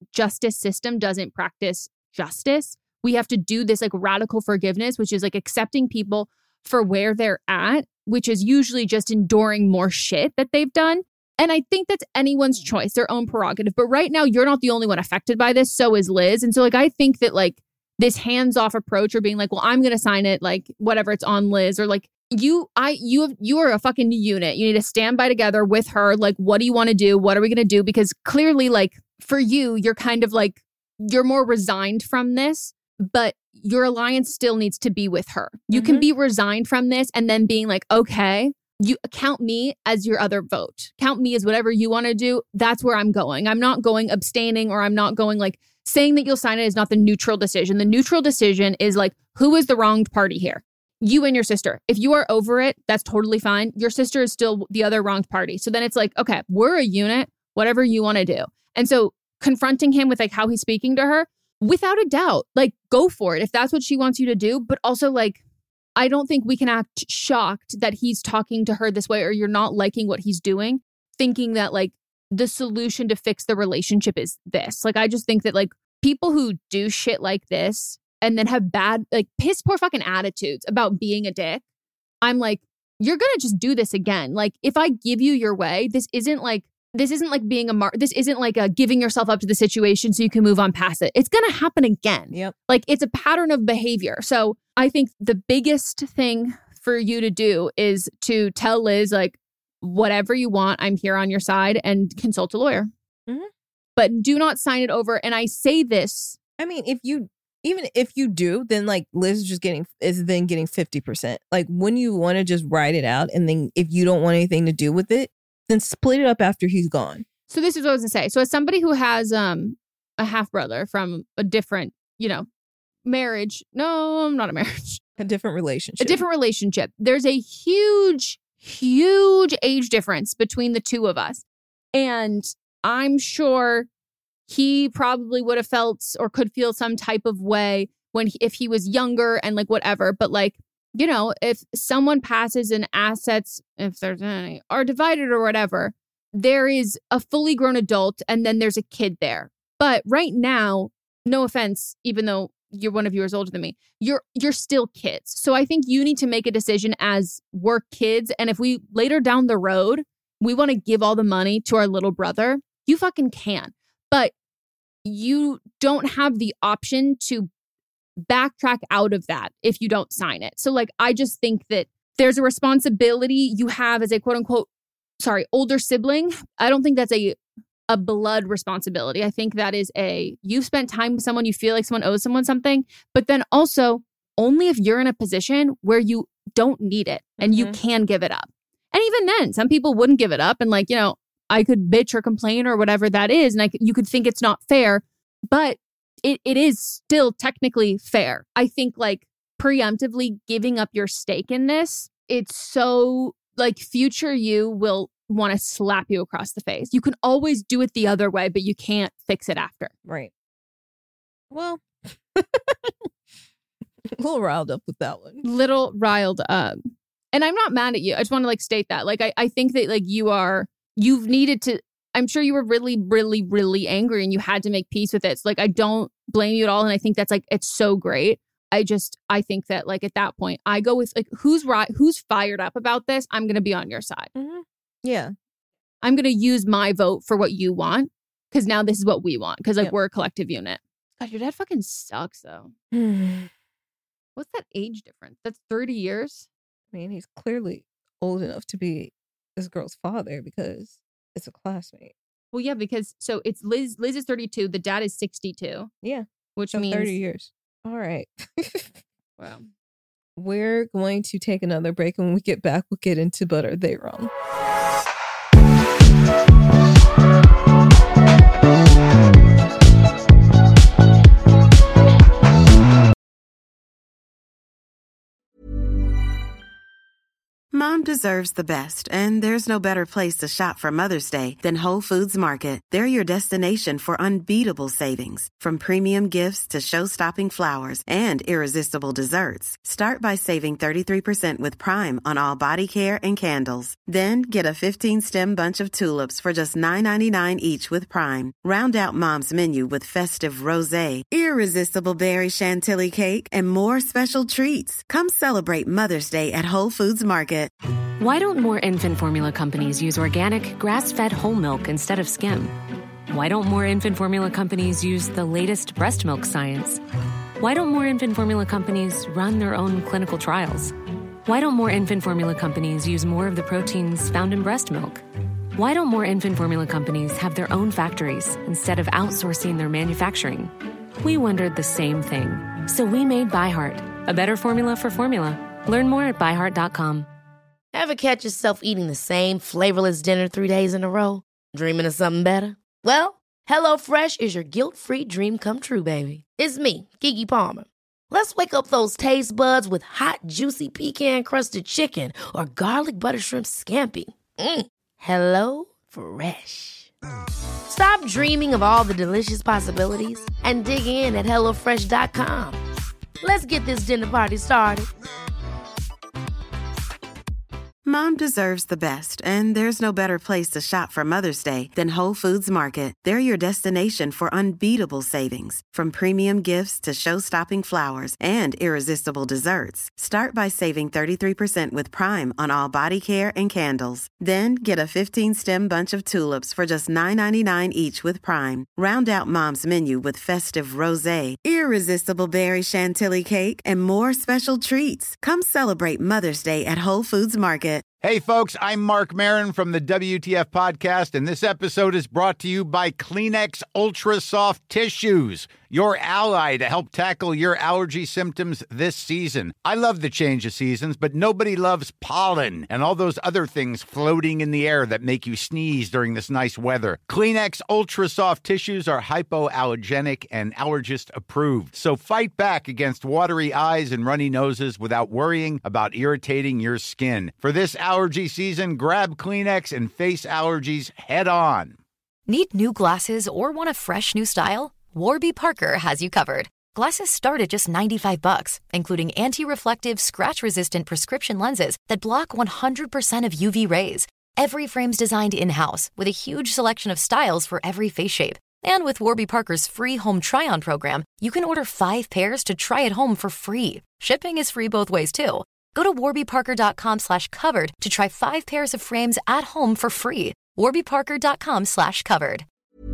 system doesn't practice justice, we have to do this like radical forgiveness, which is like accepting people for where they're at, which is usually just enduring more shit that they've done. And I think that's anyone's choice, their own prerogative. But right now, you're not the only one affected by this. So is Liz. And so like, I think that like this hands-off approach, or being like, well, I'm going to sign it, like whatever, it's on Liz, or like, you are a fucking unit. You need to stand by together with her. Like, what do you want to do? What are we going to do? Because clearly, like, for you, you're kind of like, you're more resigned from this, but your alliance still needs to be with her. You can be resigned from this and then being like, okay, you count me as your other vote. Count me as whatever you want to do. That's where I'm going. I'm not going abstaining, or I'm not going like saying that you'll sign it is not the neutral decision. The neutral decision is like, who is the wronged party here? You and your sister. If you are over it, that's totally fine. Your sister is still the other wronged party. So then it's like, okay, we're a unit, whatever you want to do. And so confronting him with like how he's speaking to her, without a doubt, like, go for it if that's what she wants you to do. But also like, I don't think we can act shocked that he's talking to her this way, or you're not liking what he's doing, thinking that like the solution to fix the relationship is this. Like, I just think that like people who do shit like this and then have bad, like piss poor fucking attitudes about being a dick, I'm like, you're going to just do this again. Like, if I give you your way, this isn't like being this isn't like a giving yourself up to the situation so you can move on past it. It's going to happen again. Yep. Like, it's a pattern of behavior. So I think the biggest thing for you to do is to tell Liz, like, whatever you want, I'm here on your side, and consult a lawyer. Mm-hmm. But do not sign it over. And I say this. I mean, even if you do, then like Liz is getting 50%. Like, when you want to just write it out, and then if you don't want anything to do with it, then split it up after he's gone. So this is what I was gonna say. So as somebody who has a half brother from a different, marriage. No, not a marriage. A different relationship. A different relationship. There's a huge, huge age difference between the two of us. And I'm sure he probably would have felt or could feel some type of way if he was younger and like whatever. But like, if someone passes and assets, if there's any, are divided or whatever, there is a fully grown adult and then there's a kid there. But right now, no offense, even though you're 1 years older than me, you're still kids. So I think you need to make a decision as we're kids. And if we later down the road, we want to give all the money to our little brother, you fucking can. But you don't have the option to backtrack out of that if you don't sign it. So like, I just think that there's a responsibility you have as a quote unquote, older sibling. I don't think that's a blood responsibility. I think that is you've spent time with someone, you feel like someone owes someone something, but then also only if you're in a position where you don't need it and you can give it up. And even then, some people wouldn't give it up. And like, I could bitch or complain or whatever that is. And you could think it's not fair, but it is still technically fair. I think like preemptively giving up your stake in this, it's so like future you will want to slap you across the face. You can always do it the other way, but you can't fix it after. Right. Well, a little riled up with that one. Little riled up. And I'm not mad at you. I just want to like state that. Like, I think that like you've needed to, I'm sure you were really, really, really angry and you had to make peace with it. So like, I don't blame you at all. And I think that's like, it's so great. I think that like at that point, I go with like, who's fired up about this? I'm going to be on your side. Mm-hmm. Yeah. I'm going to use my vote for what you want. Cause now this is what we want. Cause like we're a collective unit. God, your dad fucking sucks though. What's that age difference? That's 30 years. I mean, he's clearly old enough to be this girl's father because it's a classmate. Well, yeah, because so it's Liz. Liz is 32. The dad is 62. Yeah. Which means 30 years. All right. Wow. We're going to take another break, and when we get back, we'll get into But Are They Wrong? Mom deserves the best, and there's no better place to shop for Mother's Day than Whole Foods Market. They're your destination for unbeatable savings, from premium gifts to show-stopping flowers and irresistible desserts. Start by saving 33% with Prime on all body care and candles. Then get a 15-stem bunch of tulips for just $9.99 each with Prime. Round out Mom's menu with festive rosé, irresistible berry chantilly cake, and more special treats. Come celebrate Mother's Day at Whole Foods Market. Why don't more infant formula companies use organic, grass-fed whole milk instead of skim? Why don't more infant formula companies use the latest breast milk science? Why don't more infant formula companies run their own clinical trials? Why don't more infant formula companies use more of the proteins found in breast milk? Why don't more infant formula companies have their own factories instead of outsourcing their manufacturing? We wondered the same thing. So we made ByHeart, a better formula for formula. Learn more at byheart.com. Ever catch yourself eating the same flavorless dinner 3 days in a row? Dreaming of something better? Well, HelloFresh is your guilt-free dream come true, baby. It's me, Keke Palmer. Let's wake up those taste buds with hot, juicy pecan-crusted chicken or garlic butter shrimp scampi. Hello Fresh. Stop dreaming of all the delicious possibilities and dig in at HelloFresh.com. Let's get this dinner party started. Mom deserves the best, and there's no better place to shop for Mother's Day than Whole Foods Market. They're your destination for unbeatable savings, from premium gifts to show-stopping flowers and irresistible desserts. Start by saving 33% with Prime on all body care and candles. Then get a 15-stem bunch of tulips for just $9.99 each with Prime. Round out Mom's menu with festive rosé, irresistible berry chantilly cake, and more special treats. Come celebrate Mother's Day at Whole Foods Market. Hey, folks, I'm Mark Maron from the WTF Podcast, and this episode is brought to you by Kleenex Ultra Soft Tissues, your ally to help tackle your allergy symptoms this season. I love the change of seasons, but nobody loves pollen and all those other things floating in the air that make you sneeze during this nice weather. Kleenex Ultra Soft Tissues are hypoallergenic and allergist approved. So fight back against watery eyes and runny noses without worrying about irritating your skin. For this allergy season, grab Kleenex and face allergies head on. Need new glasses or want a fresh new style? Warby Parker has you covered. Glasses start at just $95, including anti-reflective, scratch-resistant prescription lenses that block 100% of UV rays. Every frame's designed in-house with a huge selection of styles for every face shape. And with Warby Parker's free home try-on program, you can order 5 pairs to try at home for free. Shipping is free both ways, too. Go to warbyparker.com/covered to try 5 pairs of frames at home for free. warbyparker.com/covered.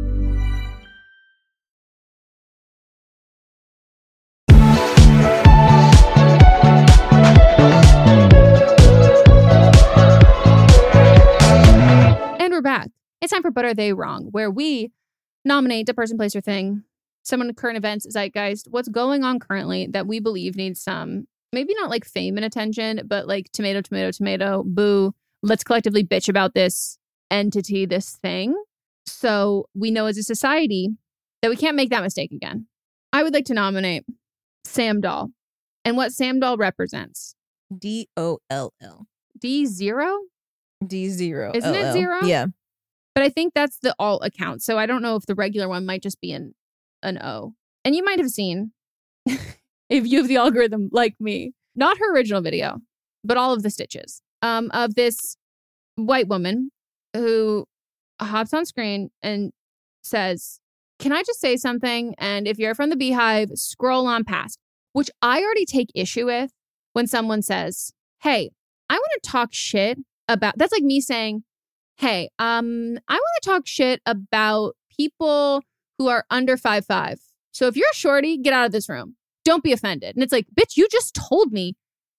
And we're back. It's time for But Are They Wrong, where we nominate a person, place, or thing, someone in current events, zeitgeist, what's going on currently that we believe needs some, maybe not like fame and attention, but like tomato, tomato, tomato, boo. Let's collectively bitch about this entity, this thing. So we know as a society that we can't make that mistake again. I would like to nominate Sam Dahl and what Sam Dahl represents. DOLL. D0? D0. Isn't it 0? Yeah. But I think that's the alt account. So I don't know if the regular one might just be an O. And you might have seen, if you have the algorithm like me, not her original video, but all of the stitches of this white woman who hops on screen and says, "Can I just say something? And if you're from the Beehive, scroll on past," which I already take issue with when someone says, "Hey, I want to talk shit about," that's like me saying, "Hey, I want to talk shit about people who are under 5'5". So if you're a shorty, get out of this room. Don't be offended." And it's like, bitch, you just told me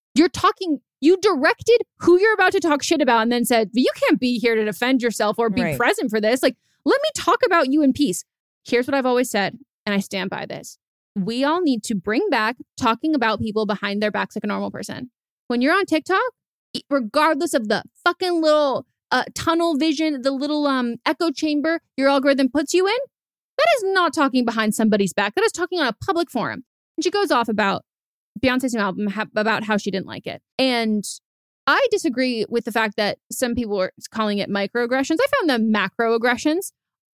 you directed who you're about to talk shit about and then said, "You can't be here to defend yourself or be present for this. Like, let me talk about you in peace." Here's what I've always said, and I stand by this. We all need to bring back talking about people behind their backs like a normal person. When you're on TikTok, regardless of the fucking little tunnel vision, the little echo chamber your algorithm puts you in, that is not talking behind somebody's back. That is talking on a public forum. And she goes off about Beyonce's new album, about how she didn't like it. And I disagree with the fact that some people are calling it microaggressions. I found them macroaggressions.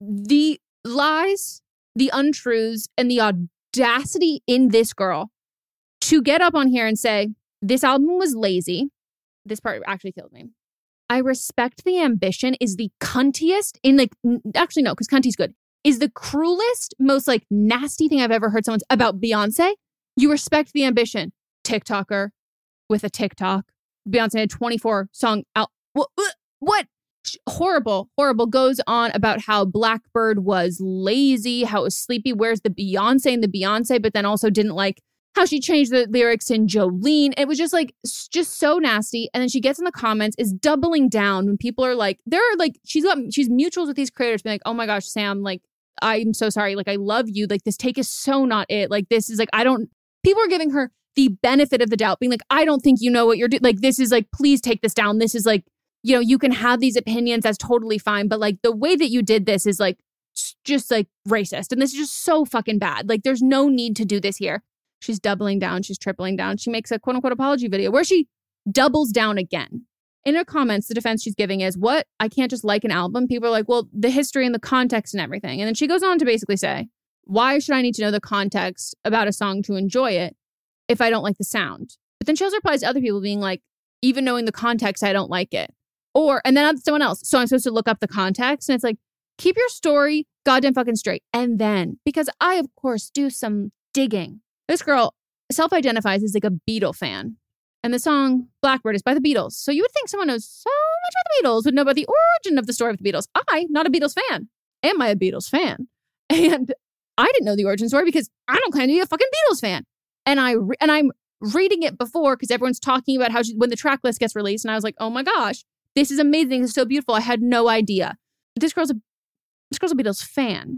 The lies, the untruths, and the audacity in this girl to get up on here and say, this album was lazy. This part actually killed me. I respect the ambition is the cuntiest in like, actually no, because cunty's good, is the cruelest, most like nasty thing I've ever heard someone about Beyonce. You respect the ambition. TikToker with a TikTok. Beyonce had 24 song out. What? Horrible. Goes on about how Blackbird was lazy, how it was sleepy. Where's the Beyonce and the Beyonce? But then also didn't like how she changed the lyrics in Jolene. It was just like, just so nasty. And then she gets in the comments, is doubling down when people are like, she's mutuals with these creators being like, "Oh my gosh, Sam, like, I'm so sorry. Like, I love you. Like, this take is so not it. Like, this is like, people are giving her the benefit of the doubt, being like, "I don't think you know what you're doing. Like, this is like, please take this down. This is like, you know, you can have these opinions. That's totally fine. But like the way that you did this is like, just like racist. And this is just so fucking bad. Like, there's no need to do this here." She's doubling down. She's tripling down. She makes a quote unquote apology video where she doubles down again. In her comments, the defense she's giving is, "What? I can't just like an album." People are like, "Well, the history and the context and everything." And then she goes on to basically say, "Why should I need to know the context about a song to enjoy it if I don't like the sound?" But then she also replies to other people being like, "Even knowing the context, I don't like it." And then someone else, "So I'm supposed to look up the context?" And it's like, keep your story goddamn fucking straight. And then, because I, of course, do some digging, this girl self-identifies as like a Beatle fan. And the song Blackbird is by the Beatles. So you would think someone knows so much about the Beatles would know about the origin of the story of the Beatles. Not a Beatles fan. Am I a Beatles fan? And I didn't know the origin story because I don't claim to be a fucking Beatles fan. And I'm reading it before because everyone's talking about how when the track list gets released. And I was like, oh my gosh, this is amazing. This is so beautiful. I had no idea. This girl's a Beatles fan.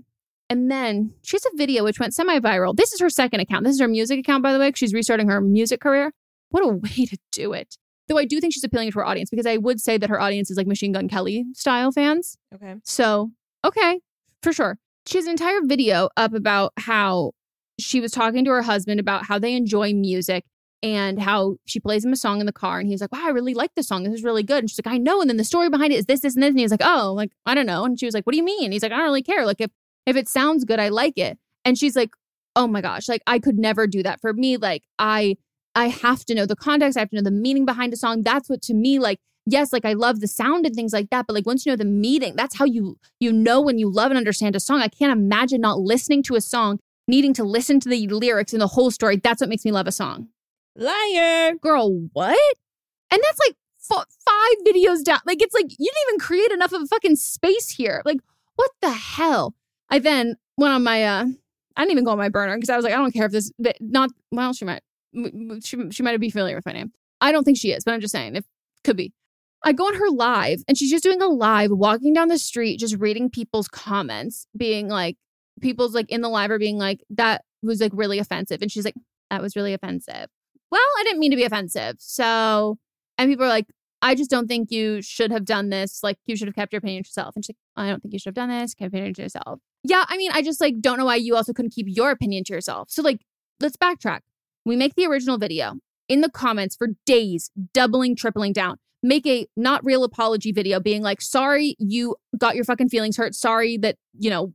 And then she has a video which went semi-viral. This is her second account. This is her music account, by the way, 'cause she's restarting her music career. What a way to do it. Though I do think she's appealing to her audience, because I would say that her audience is like Machine Gun Kelly style fans. Okay. So, okay, for sure. She has an entire video up about how she was talking to her husband about how they enjoy music and how she plays him a song in the car. And he's like, wow, I really like this song. This is really good. And she's like, I know. And then the story behind it is this, and this. And he's like, oh, like, I don't know. And she was like, what do you mean? And he's like, I don't really care. Like, if it sounds good, I like it. And she's like, oh my gosh, like, I could never do that. For me, like, I have to know the context. I have to know the meaning behind a song. That's what, to me, like, yes, like, I love the sound and things like that. But like, once you know the meaning, that's how you know when you love and understand a song. I can't imagine not listening to a song, needing to listen to the lyrics and the whole story. That's what makes me love a song. Liar. Girl, what? And that's like 5 videos down. Like, it's like, you didn't even create enough of a fucking space here. Like, what the hell? I then went on my, I didn't even go on my burner because I was like, I don't care if this, well, she might be familiar with my name. I don't think she is, but I'm just saying, it could be. I go on her live and she's just doing a live, walking down the street, just reading people's comments, being like, people's like in the live are being like, that was like really offensive. And she's like, that was really offensive. Well, I didn't mean to be offensive. So, and people are like, I just don't think you should have done this. Like, you should have kept your opinion to yourself. And she's like, I don't think you should have done this. Kept your opinion to yourself. Yeah, I mean, I just like don't know why you also couldn't keep your opinion to yourself. So like, let's backtrack. We make the original video in the comments for days, doubling, tripling down. Make a not real apology video being like, sorry, you got your fucking feelings hurt. Sorry that, you know,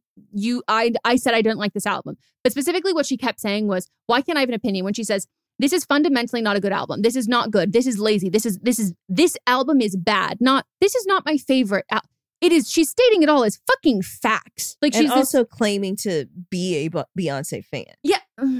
I said I didn't like this album. But specifically what she kept saying was, why can't I have an opinion? When she says, this is fundamentally not a good album. This is not good. This is lazy. This album is bad. This is not my favorite. It is. She's stating it all as fucking facts. Like, she's also claiming to be a Beyonce fan. Yeah.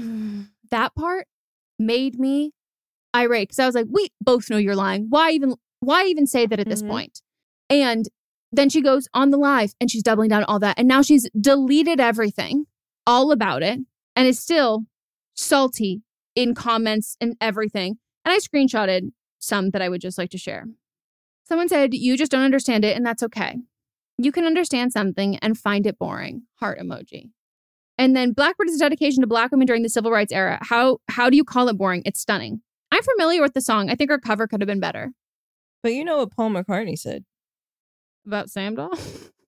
That part made me irate because I was like, we both know you're lying. Why even say that at this point? And then she goes on the live and she's doubling down on all that. And now she's deleted everything, all about it, and is still salty in comments and everything. And I screenshotted some that I would just like to share. Someone said, you just don't understand it, and that's okay. You can understand something and find it boring. Heart emoji. And then Blackbird is a dedication to Black women during the civil rights era. How do you call it boring? It's stunning. I'm familiar with the song. I think her cover could have been better. But you know what Paul McCartney said? About Sam Doll?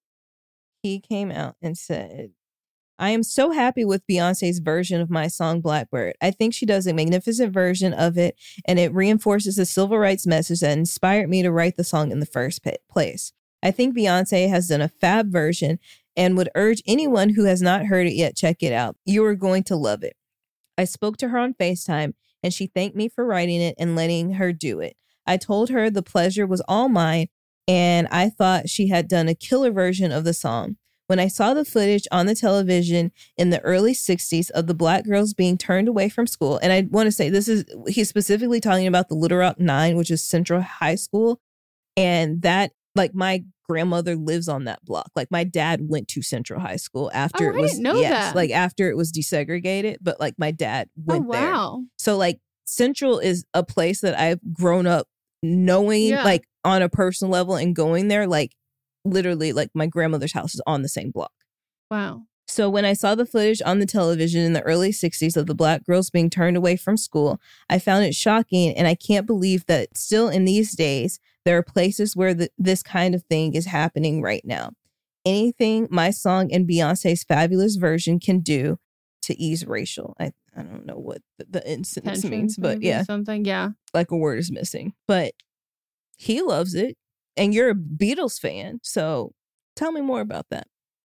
He came out and said, I am so happy with Beyonce's version of my song Blackbird. I think she does a magnificent version of it, and it reinforces the civil rights message that inspired me to write the song in the first place. I think Beyonce has done a fab version and would urge anyone who has not heard it yet, check it out. You are going to love it. I spoke to her on FaceTime, and she thanked me for writing it and letting her do it. I told her the pleasure was all mine, and I thought she had done a killer version of the song. When I saw the footage on the television in the early 60s of the Black girls being turned away from school, and I want to say he's specifically talking about the Little Rock 9, which is Central High School. And that, like, my grandmother lives on that block. Like, my dad went to Central High School after I didn't know that. Like, after it was desegregated, but like my dad went there. Wow. So like Central is a place that I've grown up knowing, like, on a personal level and going there, like, literally, like, my grandmother's house is on the same block. Wow. So when I saw the footage on the television in the early 60s of the Black girls being turned away from school, I found it shocking, and I can't believe that still in these days, there are places where this kind of thing is happening right now. Anything my song and Beyonce's fabulous version can do to ease racial. I don't know what the instance means, but yeah. Something, yeah. Like a word is missing. But he loves it. And you're a Beatles fan, so tell me more about that.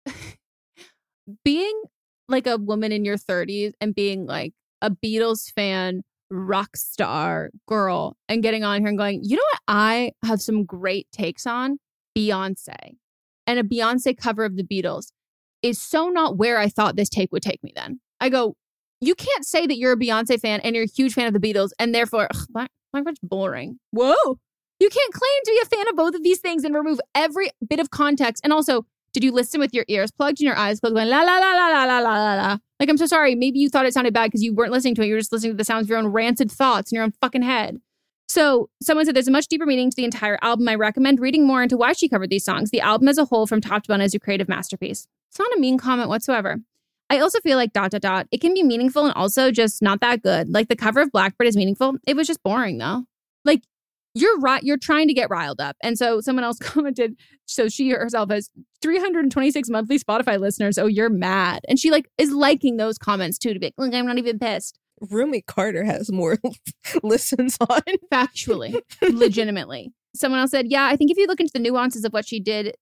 Being like a woman in your 30s and being like a Beatles fan, rock star girl, and getting on here and going, you know what I have some great takes on? Beyonce. And a Beyonce cover of the Beatles is so not where I thought this take would take me then. I go, you can't say that you're a Beyonce fan and you're a huge fan of the Beatles and therefore, Blackbird's boring. Whoa. You can't claim to be a fan of both of these things and remove every bit of context. And also, did you listen with your ears plugged and your eyes closed going la la la la la la la la la? Like, I'm so sorry. Maybe you thought it sounded bad because you weren't listening to it. You were just listening to the sounds of your own rancid thoughts in your own fucking head. So someone said there's a much deeper meaning to the entire album. I recommend reading more into why she covered these songs. The album as a whole from top to bottom is a creative masterpiece. It's not a mean comment whatsoever. I also feel like ... It can be meaningful and also just not that good. Like the cover of Blackbird is meaningful. It was just boring though. Like you're trying to get riled up. And so someone else commented, so she herself has 326 monthly Spotify listeners. Oh, you're mad. And she like is liking those comments too to be like, I'm not even pissed. Roommate Carter has more listens on. Factually, legitimately. Someone else said, yeah, I think if you look into the nuances of what she did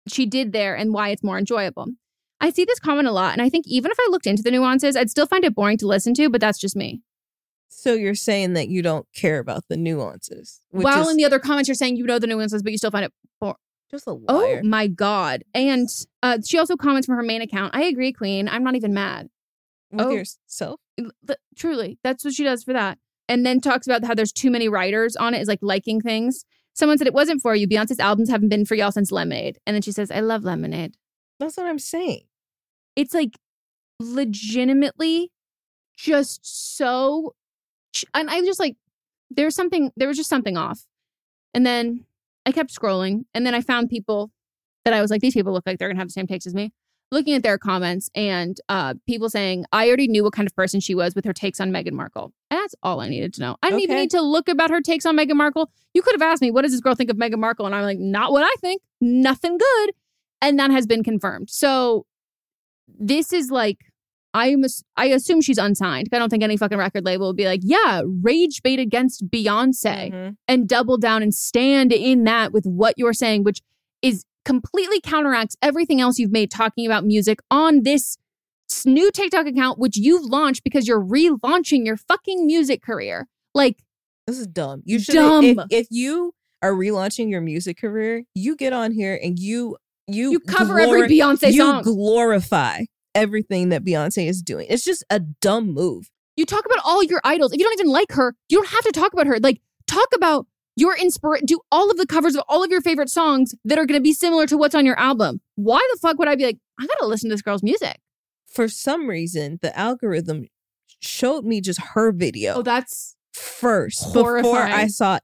there and why it's more enjoyable. I see this comment a lot. And I think even if I looked into the nuances, I'd still find it boring to listen to, but that's just me. So you're saying that you don't care about the nuances. While in the other comments, you're saying you know the nuances, but you still find it boring. Just a liar. Oh my God. And she also comments from her main account. I agree, Queen. I'm not even mad. With yourself? Truly. That's what she does for that. And then talks about how there's too many writers on it, is like liking things. Someone said it wasn't for you. Beyonce's albums haven't been for y'all since Lemonade. And then she says, I love Lemonade. That's what I'm saying. It's like legitimately just so... And I just like, there was just something off. And then I kept scrolling. And then I found people that I was like, these people look like they're going to have the same takes as me. Looking at their comments and people saying, I already knew what kind of person she was with her takes on Meghan Markle. And that's all I needed to know. I didn't even need to look about her takes on Meghan Markle. You could have asked me, what does this girl think of Meghan Markle? And I'm like, not what I think. Nothing good. And that has been confirmed. So this is like, I assume she's unsigned. I don't think any fucking record label would be like, yeah, rage bait against Beyonce and double down and stand in that with what you're saying, which is completely counteracts everything else you've made talking about music on this new TikTok account, which you've launched because you're relaunching your fucking music career. Like, this is dumb. You should, if you are relaunching your music career, you get on here and you cover every Beyonce song. You glorify everything that Beyonce is doing. It's just a dumb move. You talk about all your idols. If you don't even like her, you don't have to talk about her. Like, talk about your inspiration. Do all of the covers of all of your favorite songs that are going to be similar to what's on your album. Why the fuck would I be like, I got to listen to this girl's music? For some reason, the algorithm showed me just her video. Oh, that's first horrifying. Before I saw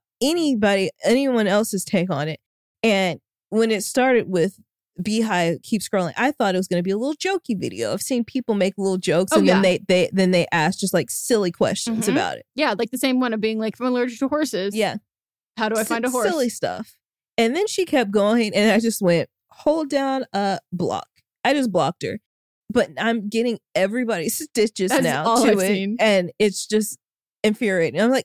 anyone else's take on it. And when it started with Beehive Keep Scrolling, I thought it was going to be a little jokey video. I've seen people make little jokes then they ask just like silly questions about it. Yeah, like the same one of being like, if I'm allergic to horses. Yeah. How do I find a horse? Silly stuff. And then she kept going and I just went, hold down a block. I just blocked her. But I'm getting everybody's stitches now to it. Seen. And it's just infuriating. I'm like,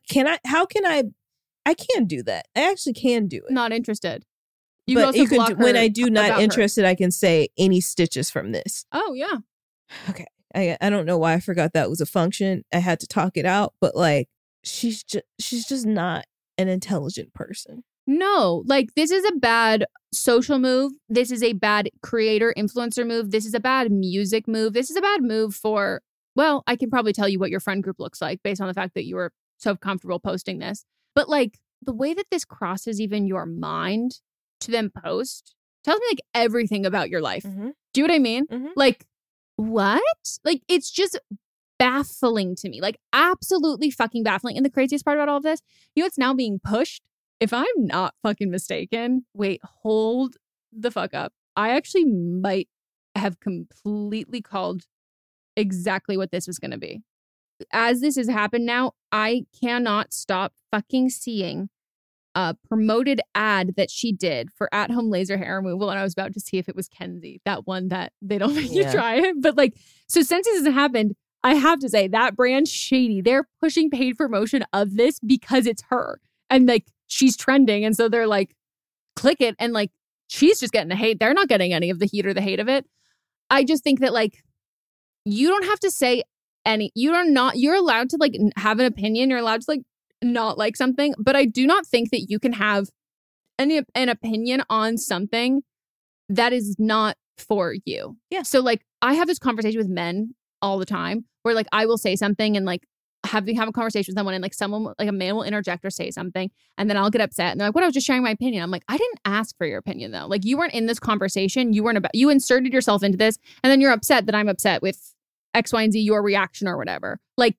I can do that. I actually can do it. Not interested. When I do not interested, I can say any stitches from this. Oh, yeah. Okay. I don't know why I forgot that was a function. I had to talk it out, but like she's just not an intelligent person. No, like this is a bad social move. This is a bad creator influencer move. This is a bad music move. This is a bad move for, well, I can probably tell you what your friend group looks like based on the fact that you were so comfortable posting this. But like the way that this crosses even your mind to then post tells me like everything about your life. Do you know what I mean? Like, what? Like, it's just baffling to me. Like, absolutely fucking baffling. And the craziest part about all of this, you know, it's now being pushed. If I'm not fucking mistaken, wait, hold the fuck up. I actually might have completely called exactly what this was going to be. As this has happened now, I cannot stop fucking seeing a promoted ad that she did for at-home laser hair removal. And I was about to see if it was Kenzie, that one that they don't make you try it. But like, so since this has happened, I have to say that brand shady. They're pushing paid promotion of this because it's her. And like, she's trending. And so they're like, click it. And like, she's just getting the hate. They're not getting any of the heat or the hate of it. I just think that like, you don't have to say you're allowed to like have an opinion. You're allowed to like not like something, but I do not think that you can have an opinion on something that is not for you. Yeah. So like, I have this conversation with men all the time where like, I will say something and like, have a conversation with someone and like someone, like a man will interject or say something and then I'll get upset and they're like, what? I was just sharing my opinion. I'm like, I didn't ask for your opinion though. Like you weren't in this conversation. You inserted yourself into this and then you're upset that I'm upset with X, Y, and Z, your reaction or whatever. Like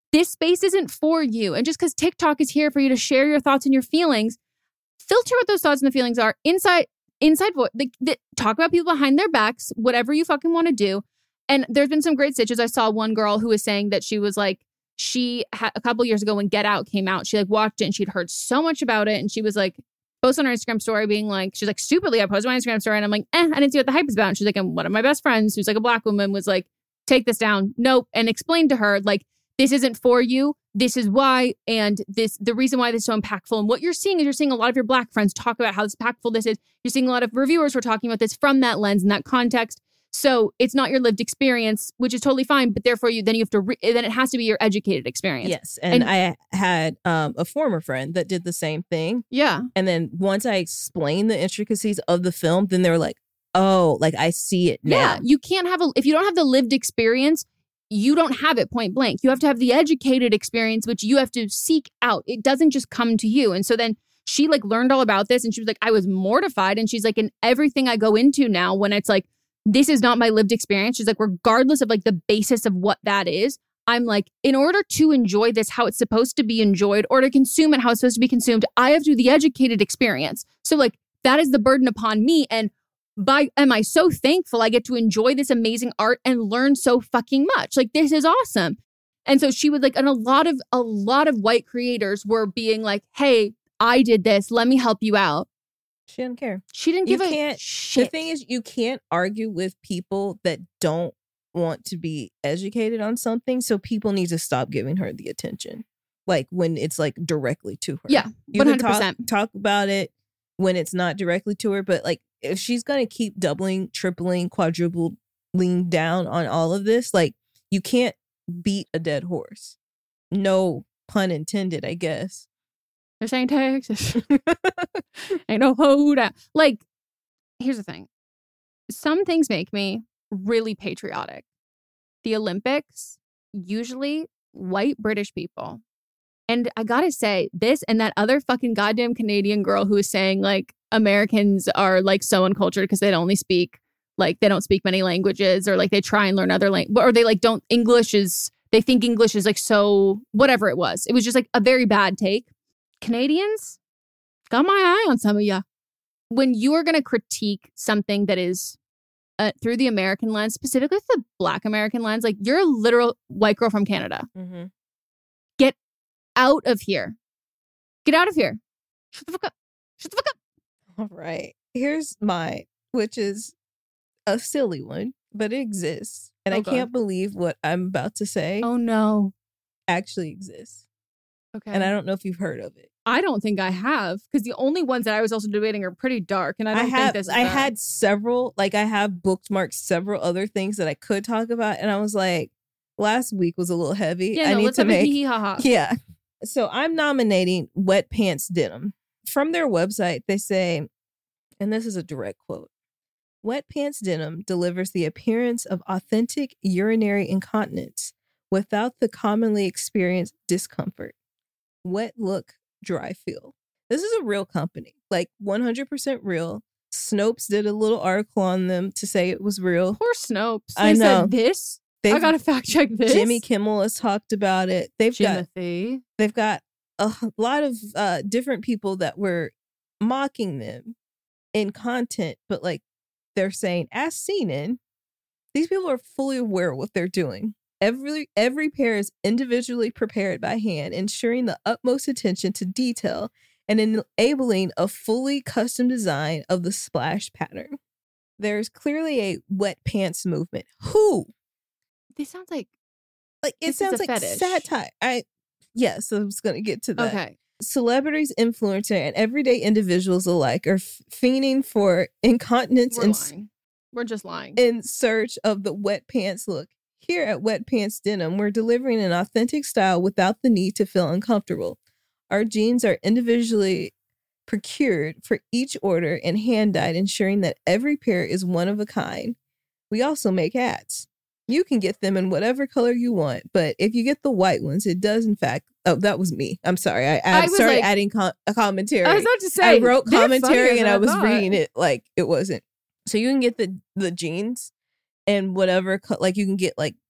this space isn't for you. And just because TikTok is here for you to share your thoughts and your feelings, filter what those thoughts and the feelings are inside voice. Talk about people behind their backs, whatever you fucking want to do. And there's been some great stitches. I saw one girl who was saying that she was like, she had a couple years ago when Get Out came out, she like watched it and she'd heard so much about it. And she was like, posted on her Instagram story being like, she's like, stupidly, I posted my Instagram story and I'm like, I didn't see what the hype is about. And she's like, and one of my best friends who's like a Black woman was like, take this down. Nope. And explained to her, like, this isn't for you. This is why. And the reason why this is so impactful. And what you're seeing is you're seeing a lot of your Black friends talk about how impactful this is. You're seeing a lot of reviewers who are talking about this from that lens and that context. So it's not your lived experience, which is totally fine. But therefore, then you have to then it has to be your educated experience. Yes, and I had a former friend that did the same thing. Yeah, and then once I explained the intricacies of the film, then they were like, "Oh, like I see it now." Yeah, you can't have if you don't have the lived experience, you don't have it point blank. You have to have the educated experience, which you have to seek out. It doesn't just come to you. And so then she like learned all about this, and she was like, I was mortified, and she's like, in everything I go into now, when it's like, this is not my lived experience. She's like, regardless of like the basis of what that is, I'm like, in order to enjoy this how it's supposed to be enjoyed or to consume it how it's supposed to be consumed, I have to do the educated experience. So like that is the burden upon me. And am I so thankful I get to enjoy this amazing art and learn so fucking much. Like, this is awesome. And so she would like, and a lot of white creators were being like, hey, I did this. Let me help you out. She didn't care. She didn't give a shit. The thing is, you can't argue with people that don't want to be educated on something. So people need to stop giving her the attention. Like when it's like directly to her. Yeah, 100%. You can talk about it when it's not directly to her. But like if she's going to keep doubling, tripling, quadrupling down on all of this, like you can't beat a dead horse. No pun intended, I guess. This ain't Texas. Ain't no hold out. Like, here's the thing. Some things make me really patriotic. The Olympics, usually white British people. And I gotta say, this and that other fucking goddamn Canadian girl who is saying like Americans are like so uncultured because they don't speak many languages, or like they try and learn other languages, or they like don't they think English is like so whatever it was. It was just like a very bad take. Canadians, got my eye on some of you. When you are going to critique something that is through the American lens, specifically the Black American lens, like you're a literal white girl from Canada. Mm-hmm. Get out of here. Get out of here. Shut the fuck up. Shut the fuck up. All right. Here's mine, which is a silly one, but it exists. And I can't believe what I'm about to say. Oh, no. Actually exists. Okay. And I don't know if you've heard of it. I don't think I have, because the only ones that I was also debating are pretty dark, and I think this is I had several, like I have bookmarked several other things that I could talk about, and I was like, last week was a little heavy. Yeah, no, let's have a hee-hee-ha-ha. Yeah. So I'm nominating Wet Pants Denim. From their website, they say, and this is a direct quote, Wet Pants Denim delivers the appearance of authentic urinary incontinence without the commonly experienced discomfort. Wet look, dry feel. This is a real company, like 100% real. Snopes did a little article on them to say it was real. Poor Snopes. I know. Said this. I gotta fact check this. Jimmy Kimmel has talked about it. They've got a lot of different people that were mocking them in content, but like they're saying, as seen in, these people are fully aware of what they're doing. Every pair is individually prepared by hand, ensuring the utmost attention to detail and enabling a fully custom design of the splash pattern. There's clearly a wet pants movement. Who? This sounds like it sounds like fetish. Satire. I was going to get to that. Okay. Celebrities, influencer, and everyday individuals alike are fiending for incontinence We're just lying. In search of the wet pants look. Here at Wet Pants Denim, we're delivering an authentic style without the need to feel uncomfortable. Our jeans are individually procured for each order and hand-dyed, ensuring that every pair is one of a kind. We also make hats. You can get them in whatever color you want, but if you get the white ones, it does in fact... Oh, that was me. I'm sorry. I started adding a commentary. I was about to say, I wrote commentary and I was reading it like it wasn't. So you can get the jeans and whatever, like you can get like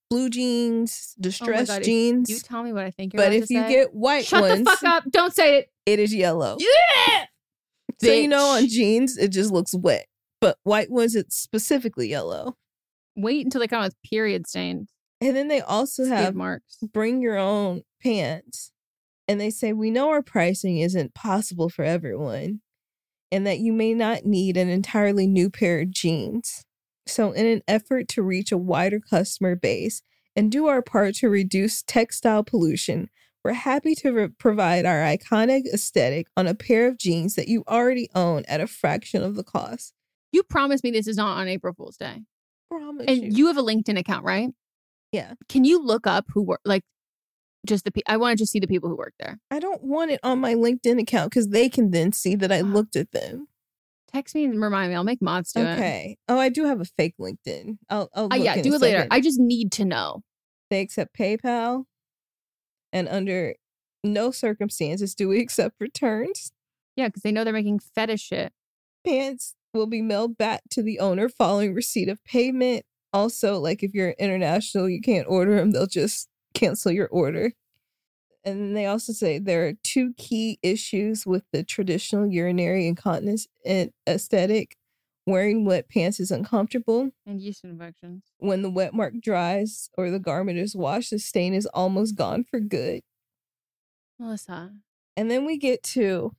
blue jeans, distressed God, jeans. You tell me what I think you're but about if to you say. get white Shut ones, the fuck up. Don't say it. it is yellow. Yeah. So you know, on jeans, it just looks wet. But white ones, it's specifically yellow. Wait until they come with period stains. And then they also have marks. Bring your own pants. And they say, we know our pricing isn't possible for everyone and that you may not need an entirely new pair of jeans. So in an effort to reach a wider customer base and do our part to reduce textile pollution, we're happy to provide our iconic aesthetic on a pair of jeans that you already own at a fraction of the cost. You promised me this is not on April Fool's Day. Promise and you have a LinkedIn account, right? Yeah. Can you look up who work, like, just I want to just see the people who work there. I don't want it on my LinkedIn account because they can then see that I looked at them. Text me and remind me. I'll make mods do it. Okay. Oh, I do have a fake LinkedIn. I'll look yeah, do it later. I just need to know. They accept PayPal, and under no circumstances do we accept returns. Yeah, because they know they're making fetish shit. Pants will be mailed back to the owner following receipt of payment. Also, like if you're international, you can't order them. They'll just cancel your order. And they also say there are 2 key issues with the traditional urinary incontinence and aesthetic. Wearing wet pants is uncomfortable. And yeast infections. When the wet mark dries or the garment is washed, the stain is almost gone for good. Melissa. And then we get to,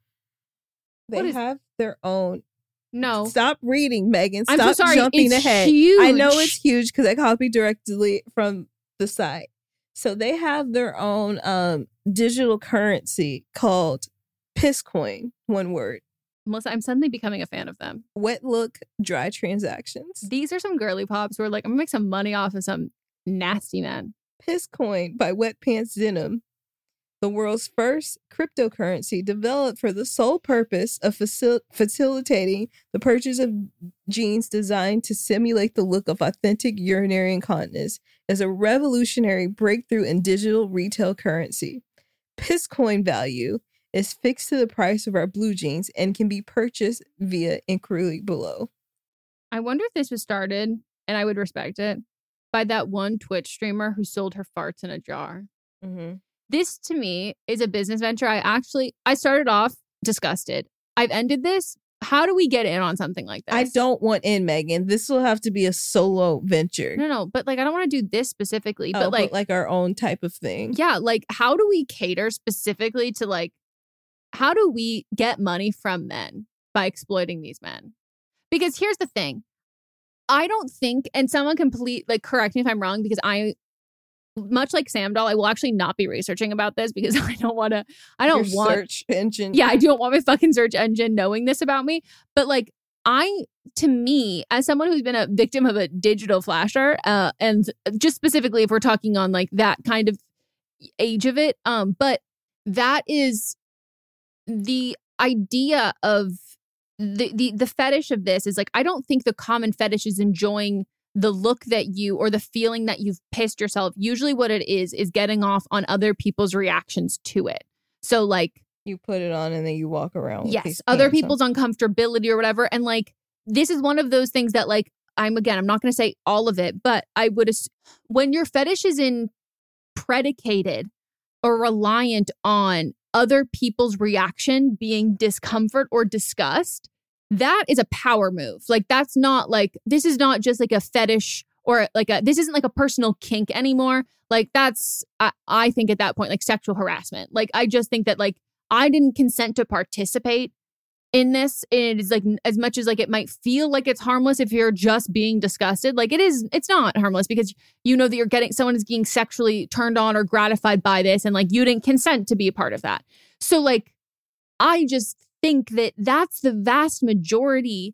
they have their own. No. Stop reading, Megan. Stop I'm so sorry. jumping It's ahead. Huge. I know it's huge because I copied directly from the site. So they have their own digital currency called Pisscoin, one word. Melissa, I'm suddenly becoming a fan of them. Wet look, dry transactions. These are some girly pops who are like, I'm gonna make some money off of some nasty man. Pisscoin by Wet Pants Denim, the world's first cryptocurrency developed for the sole purpose of facilitating the purchase of jeans designed to simulate the look of authentic urinary incontinence, is a revolutionary breakthrough in digital retail currency. Pisscoin value is fixed to the price of our blue jeans and can be purchased via inquiry below. I wonder if this was started, and I would respect it, by that one Twitch streamer who sold her farts in a jar. Mm-hmm. This, to me, is a business venture. I started off disgusted. I've ended this. How do we get in on something like this? I don't want in, Megan. This will have to be a solo venture. No, but like, I don't want to do this specifically, but like our own type of thing. Yeah, like, how do we cater specifically to, like, how do we get money from men by exploiting these men? Because here's the thing. I don't think, and someone correct me if I'm wrong, because much like Sam Doll, I will actually not be researching about this because I don't want Your search engine. Yeah, I don't want my fucking search engine knowing this about me. But like, to me, as someone who's been a victim of a digital flasher, and just specifically if we're talking on like that kind of age of it, but that is the idea of the fetish of this is like, I don't think the common fetish is enjoying the look that you, or the feeling that you've pissed yourself. Usually what it is getting off on other people's reactions to it. So like, you put it on and then you walk around with yes, other people's uncomfortability or whatever. And like, this is one of those things that like, I'm not going to say all of it, but I would, when your fetish is predicated or reliant on other people's reaction being discomfort or disgust, that is a power move. Like, that's not like, this is not just like a fetish or like this isn't like a personal kink anymore. Like, that's, I think at that point, like sexual harassment. Like, I just think that like, I didn't consent to participate in this. It is like, as much as like it might feel like it's harmless if you're just being disgusted, like it's not harmless because you know that someone is being sexually turned on or gratified by this, and like you didn't consent to be a part of that. So like, I just think that that's the vast majority.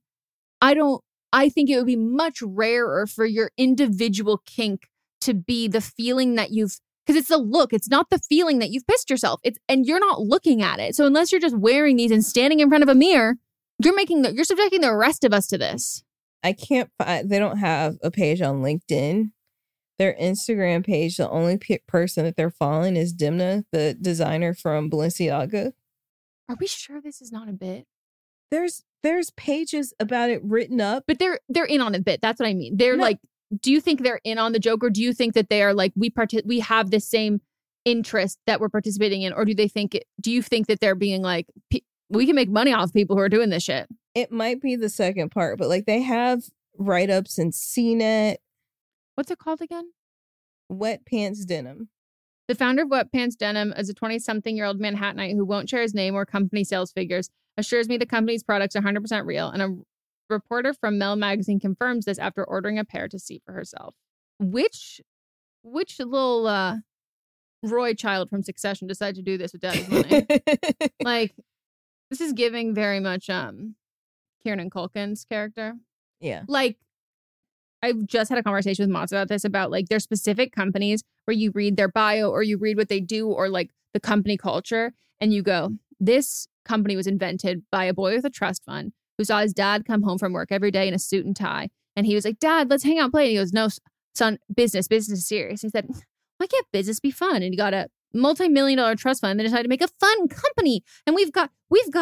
I think it would be much rarer for your individual kink to be the feeling that because it's the look, it's not the feeling that you've pissed yourself. And you're not looking at it. So unless you're just wearing these and standing in front of a mirror, you're subjecting the rest of us to this. I can't find, they don't have a page on LinkedIn. Their Instagram page, the only person that they're following is Dimna, the designer from Balenciaga. Are we sure this is not a bit? There's pages about it written up. But they're in on a bit. That's what I mean. They're like, do you think they're in on the joke, or do you think that they are like, we have the same interest that we're participating in, or do you think that they're being like, we can make money off people who are doing this shit? It might be the second part, but like they have write-ups in CNET. What's it called again? Wet Pants Denim. The founder of Wet Pants Denim is a 20-something-year-old Manhattanite who won't share his name or company sales figures, assures me the company's products are 100% real, and a reporter from Mel Magazine confirms this after ordering a pair to see for herself. Which little Roy child from Succession decided to do this with daddy's money? Like, this is giving very much Kieran Culkin's character. Yeah. Like, I've just had a conversation with Mott's about this, about like there's specific companies where you read their bio or you read what they do or like the company culture and you go, this company was invented by a boy with a trust fund who saw his dad come home from work every day in a suit and tie. And he was like, Dad, let's hang out and play. And he goes, no, son, business is serious. He said, why can't business be fun? And he got a multi-million-dollar trust fund and they decided to make a fun company. And we've got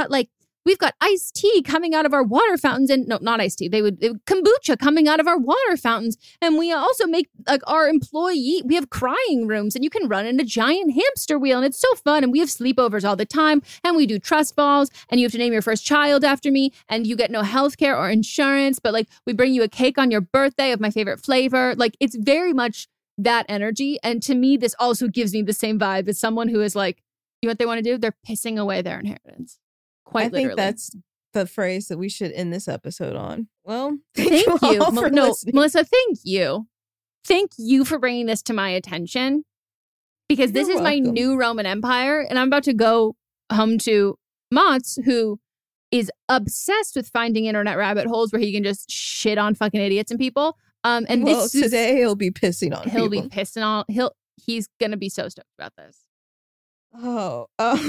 iced tea coming out of our water fountains, and no, not iced tea. They would kombucha coming out of our water fountains. And we also make like our we have crying rooms and you can run in a giant hamster wheel and it's so fun. And we have sleepovers all the time and we do trust falls and you have to name your first child after me and you get no health care or insurance, but like we bring you a cake on your birthday of my favorite flavor. Like it's very much that energy. And to me, this also gives me the same vibe as someone who is like, you know what they want to do? They're pissing away their inheritance. Quite literally. I think that's the phrase that we should end this episode on. Well, thank you. Listening. Melissa, thank you. Thank you for bringing this to my attention because this is my new Roman Empire and I'm about to go home to Mott's, who is obsessed with finding internet rabbit holes where he can just shit on fucking idiots and people. And today he'll be pissing on people. Be pissing on. He's going to be so stoked about this. Oh,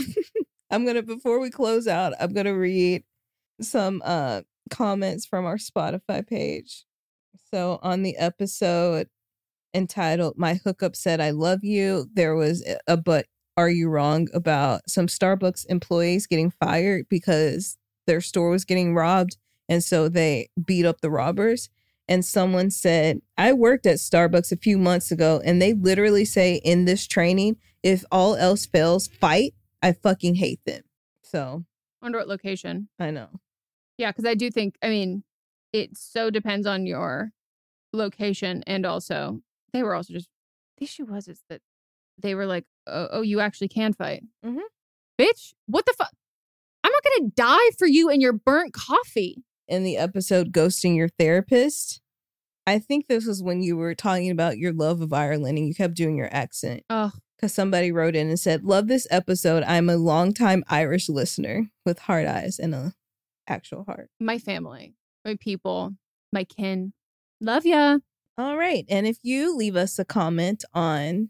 before we close out, I'm going to read some comments from our Spotify page. So on the episode entitled My Hookup Said I Love You, there was a but are you wrong about some Starbucks employees getting fired because their store was getting robbed. And so they beat up the robbers. And someone said, I worked at Starbucks a few months ago and they literally say in this training, if all else fails, fight. I fucking hate them. So. I wonder what location. I know. Yeah, because I do think, I mean, it so depends on your location. And also, they were also just, the issue was is that they were like, oh, you actually can fight. Mm-hmm. Bitch, what the fuck? I'm not going to die for you and your burnt coffee. In the episode Ghosting Your Therapist, I think this was when you were talking about your love of Ireland and you kept doing your accent. Oh. Because somebody wrote in and said, love this episode. I'm a longtime Irish listener with hard eyes and a actual heart. My family, my people, my kin. Love ya. All right. And if you leave us a comment on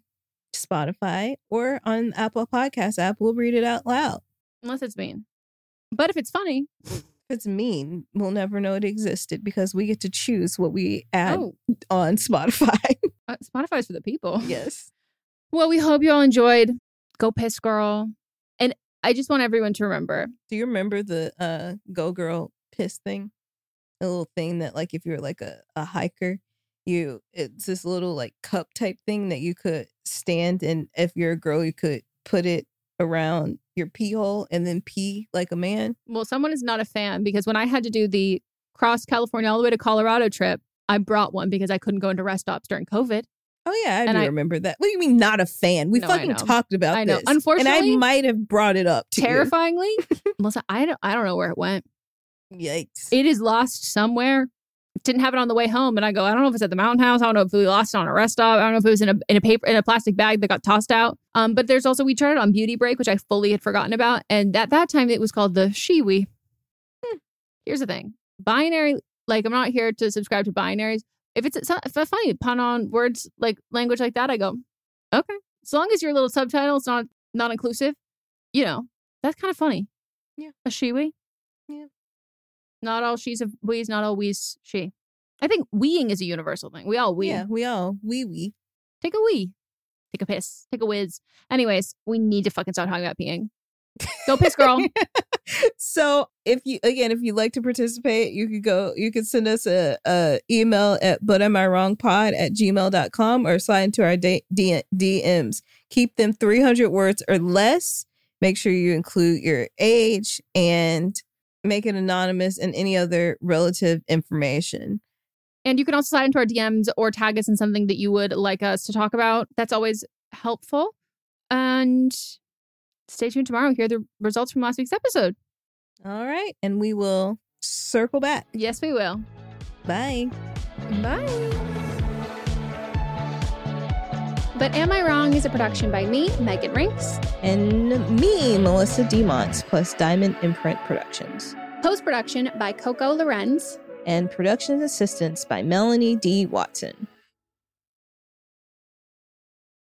Spotify or on Apple Podcasts app, we'll read it out loud. Unless it's mean. But if it's funny. If it's mean, we'll never know it existed because we get to choose what we add on Spotify. Spotify's for the people. Yes. Well, we hope you all enjoyed Go Piss Girl. And I just want everyone to remember. Do you remember the Go Girl Piss thing? A little thing that like if you're like a hiker, it's this little like cup type thing that you could stand and if you're a girl, you could put it around your pee hole and then pee like a man. Well, someone is not a fan because when I had to do the cross California all the way to Colorado trip, I brought one because I couldn't go into rest stops during COVID. Oh, yeah, I remember that. What do you mean not a fan? We fucking talked about this. I know. Unfortunately. And I might have brought it up to terrifyingly, Melissa, I don't know where it went. Yikes. It is lost somewhere. Didn't have it on the way home. And I go, I don't know if it's at the mountain house. I don't know if we lost it on a rest stop. I don't know if it was in a plastic bag that got tossed out. But there's also, we tried it on Beauty Break, which I fully had forgotten about. And at that time, it was called the Shiwi. Here's the thing. Binary, like I'm not here to subscribe to binaries. If it's a funny pun on words like language like that, I go, okay. As long as your little subtitle is not inclusive, that's kind of funny. Yeah. A shiwi. Yeah. Not all she's a we's, not all we's she. I think weeing is a universal thing. We all wee. Yeah, we all wee. Take a wee. Take a piss. Take a whiz. Anyways, we need to fucking stop talking about peeing. Go Piss Girl. So if you'd like to participate, you could send us a email at butiamwrongpod@gmail.com or slide into our DMs. Keep them 300 words or less. Make sure you include your age and make it anonymous and any other relative information. And you can also slide into our DMs or tag us in something that you would like us to talk about. That's always helpful. And stay tuned tomorrow to hear the results from last week's episode. All right. And we will circle back. Yes, we will. Bye. Bye. But Am I Wrong is a production by me, Megan Rinks. And me, Melissa DeMonts, plus Diamond Imprint Productions. Post-production by Coco Lorenz. And production assistance by Melanie D. Watson.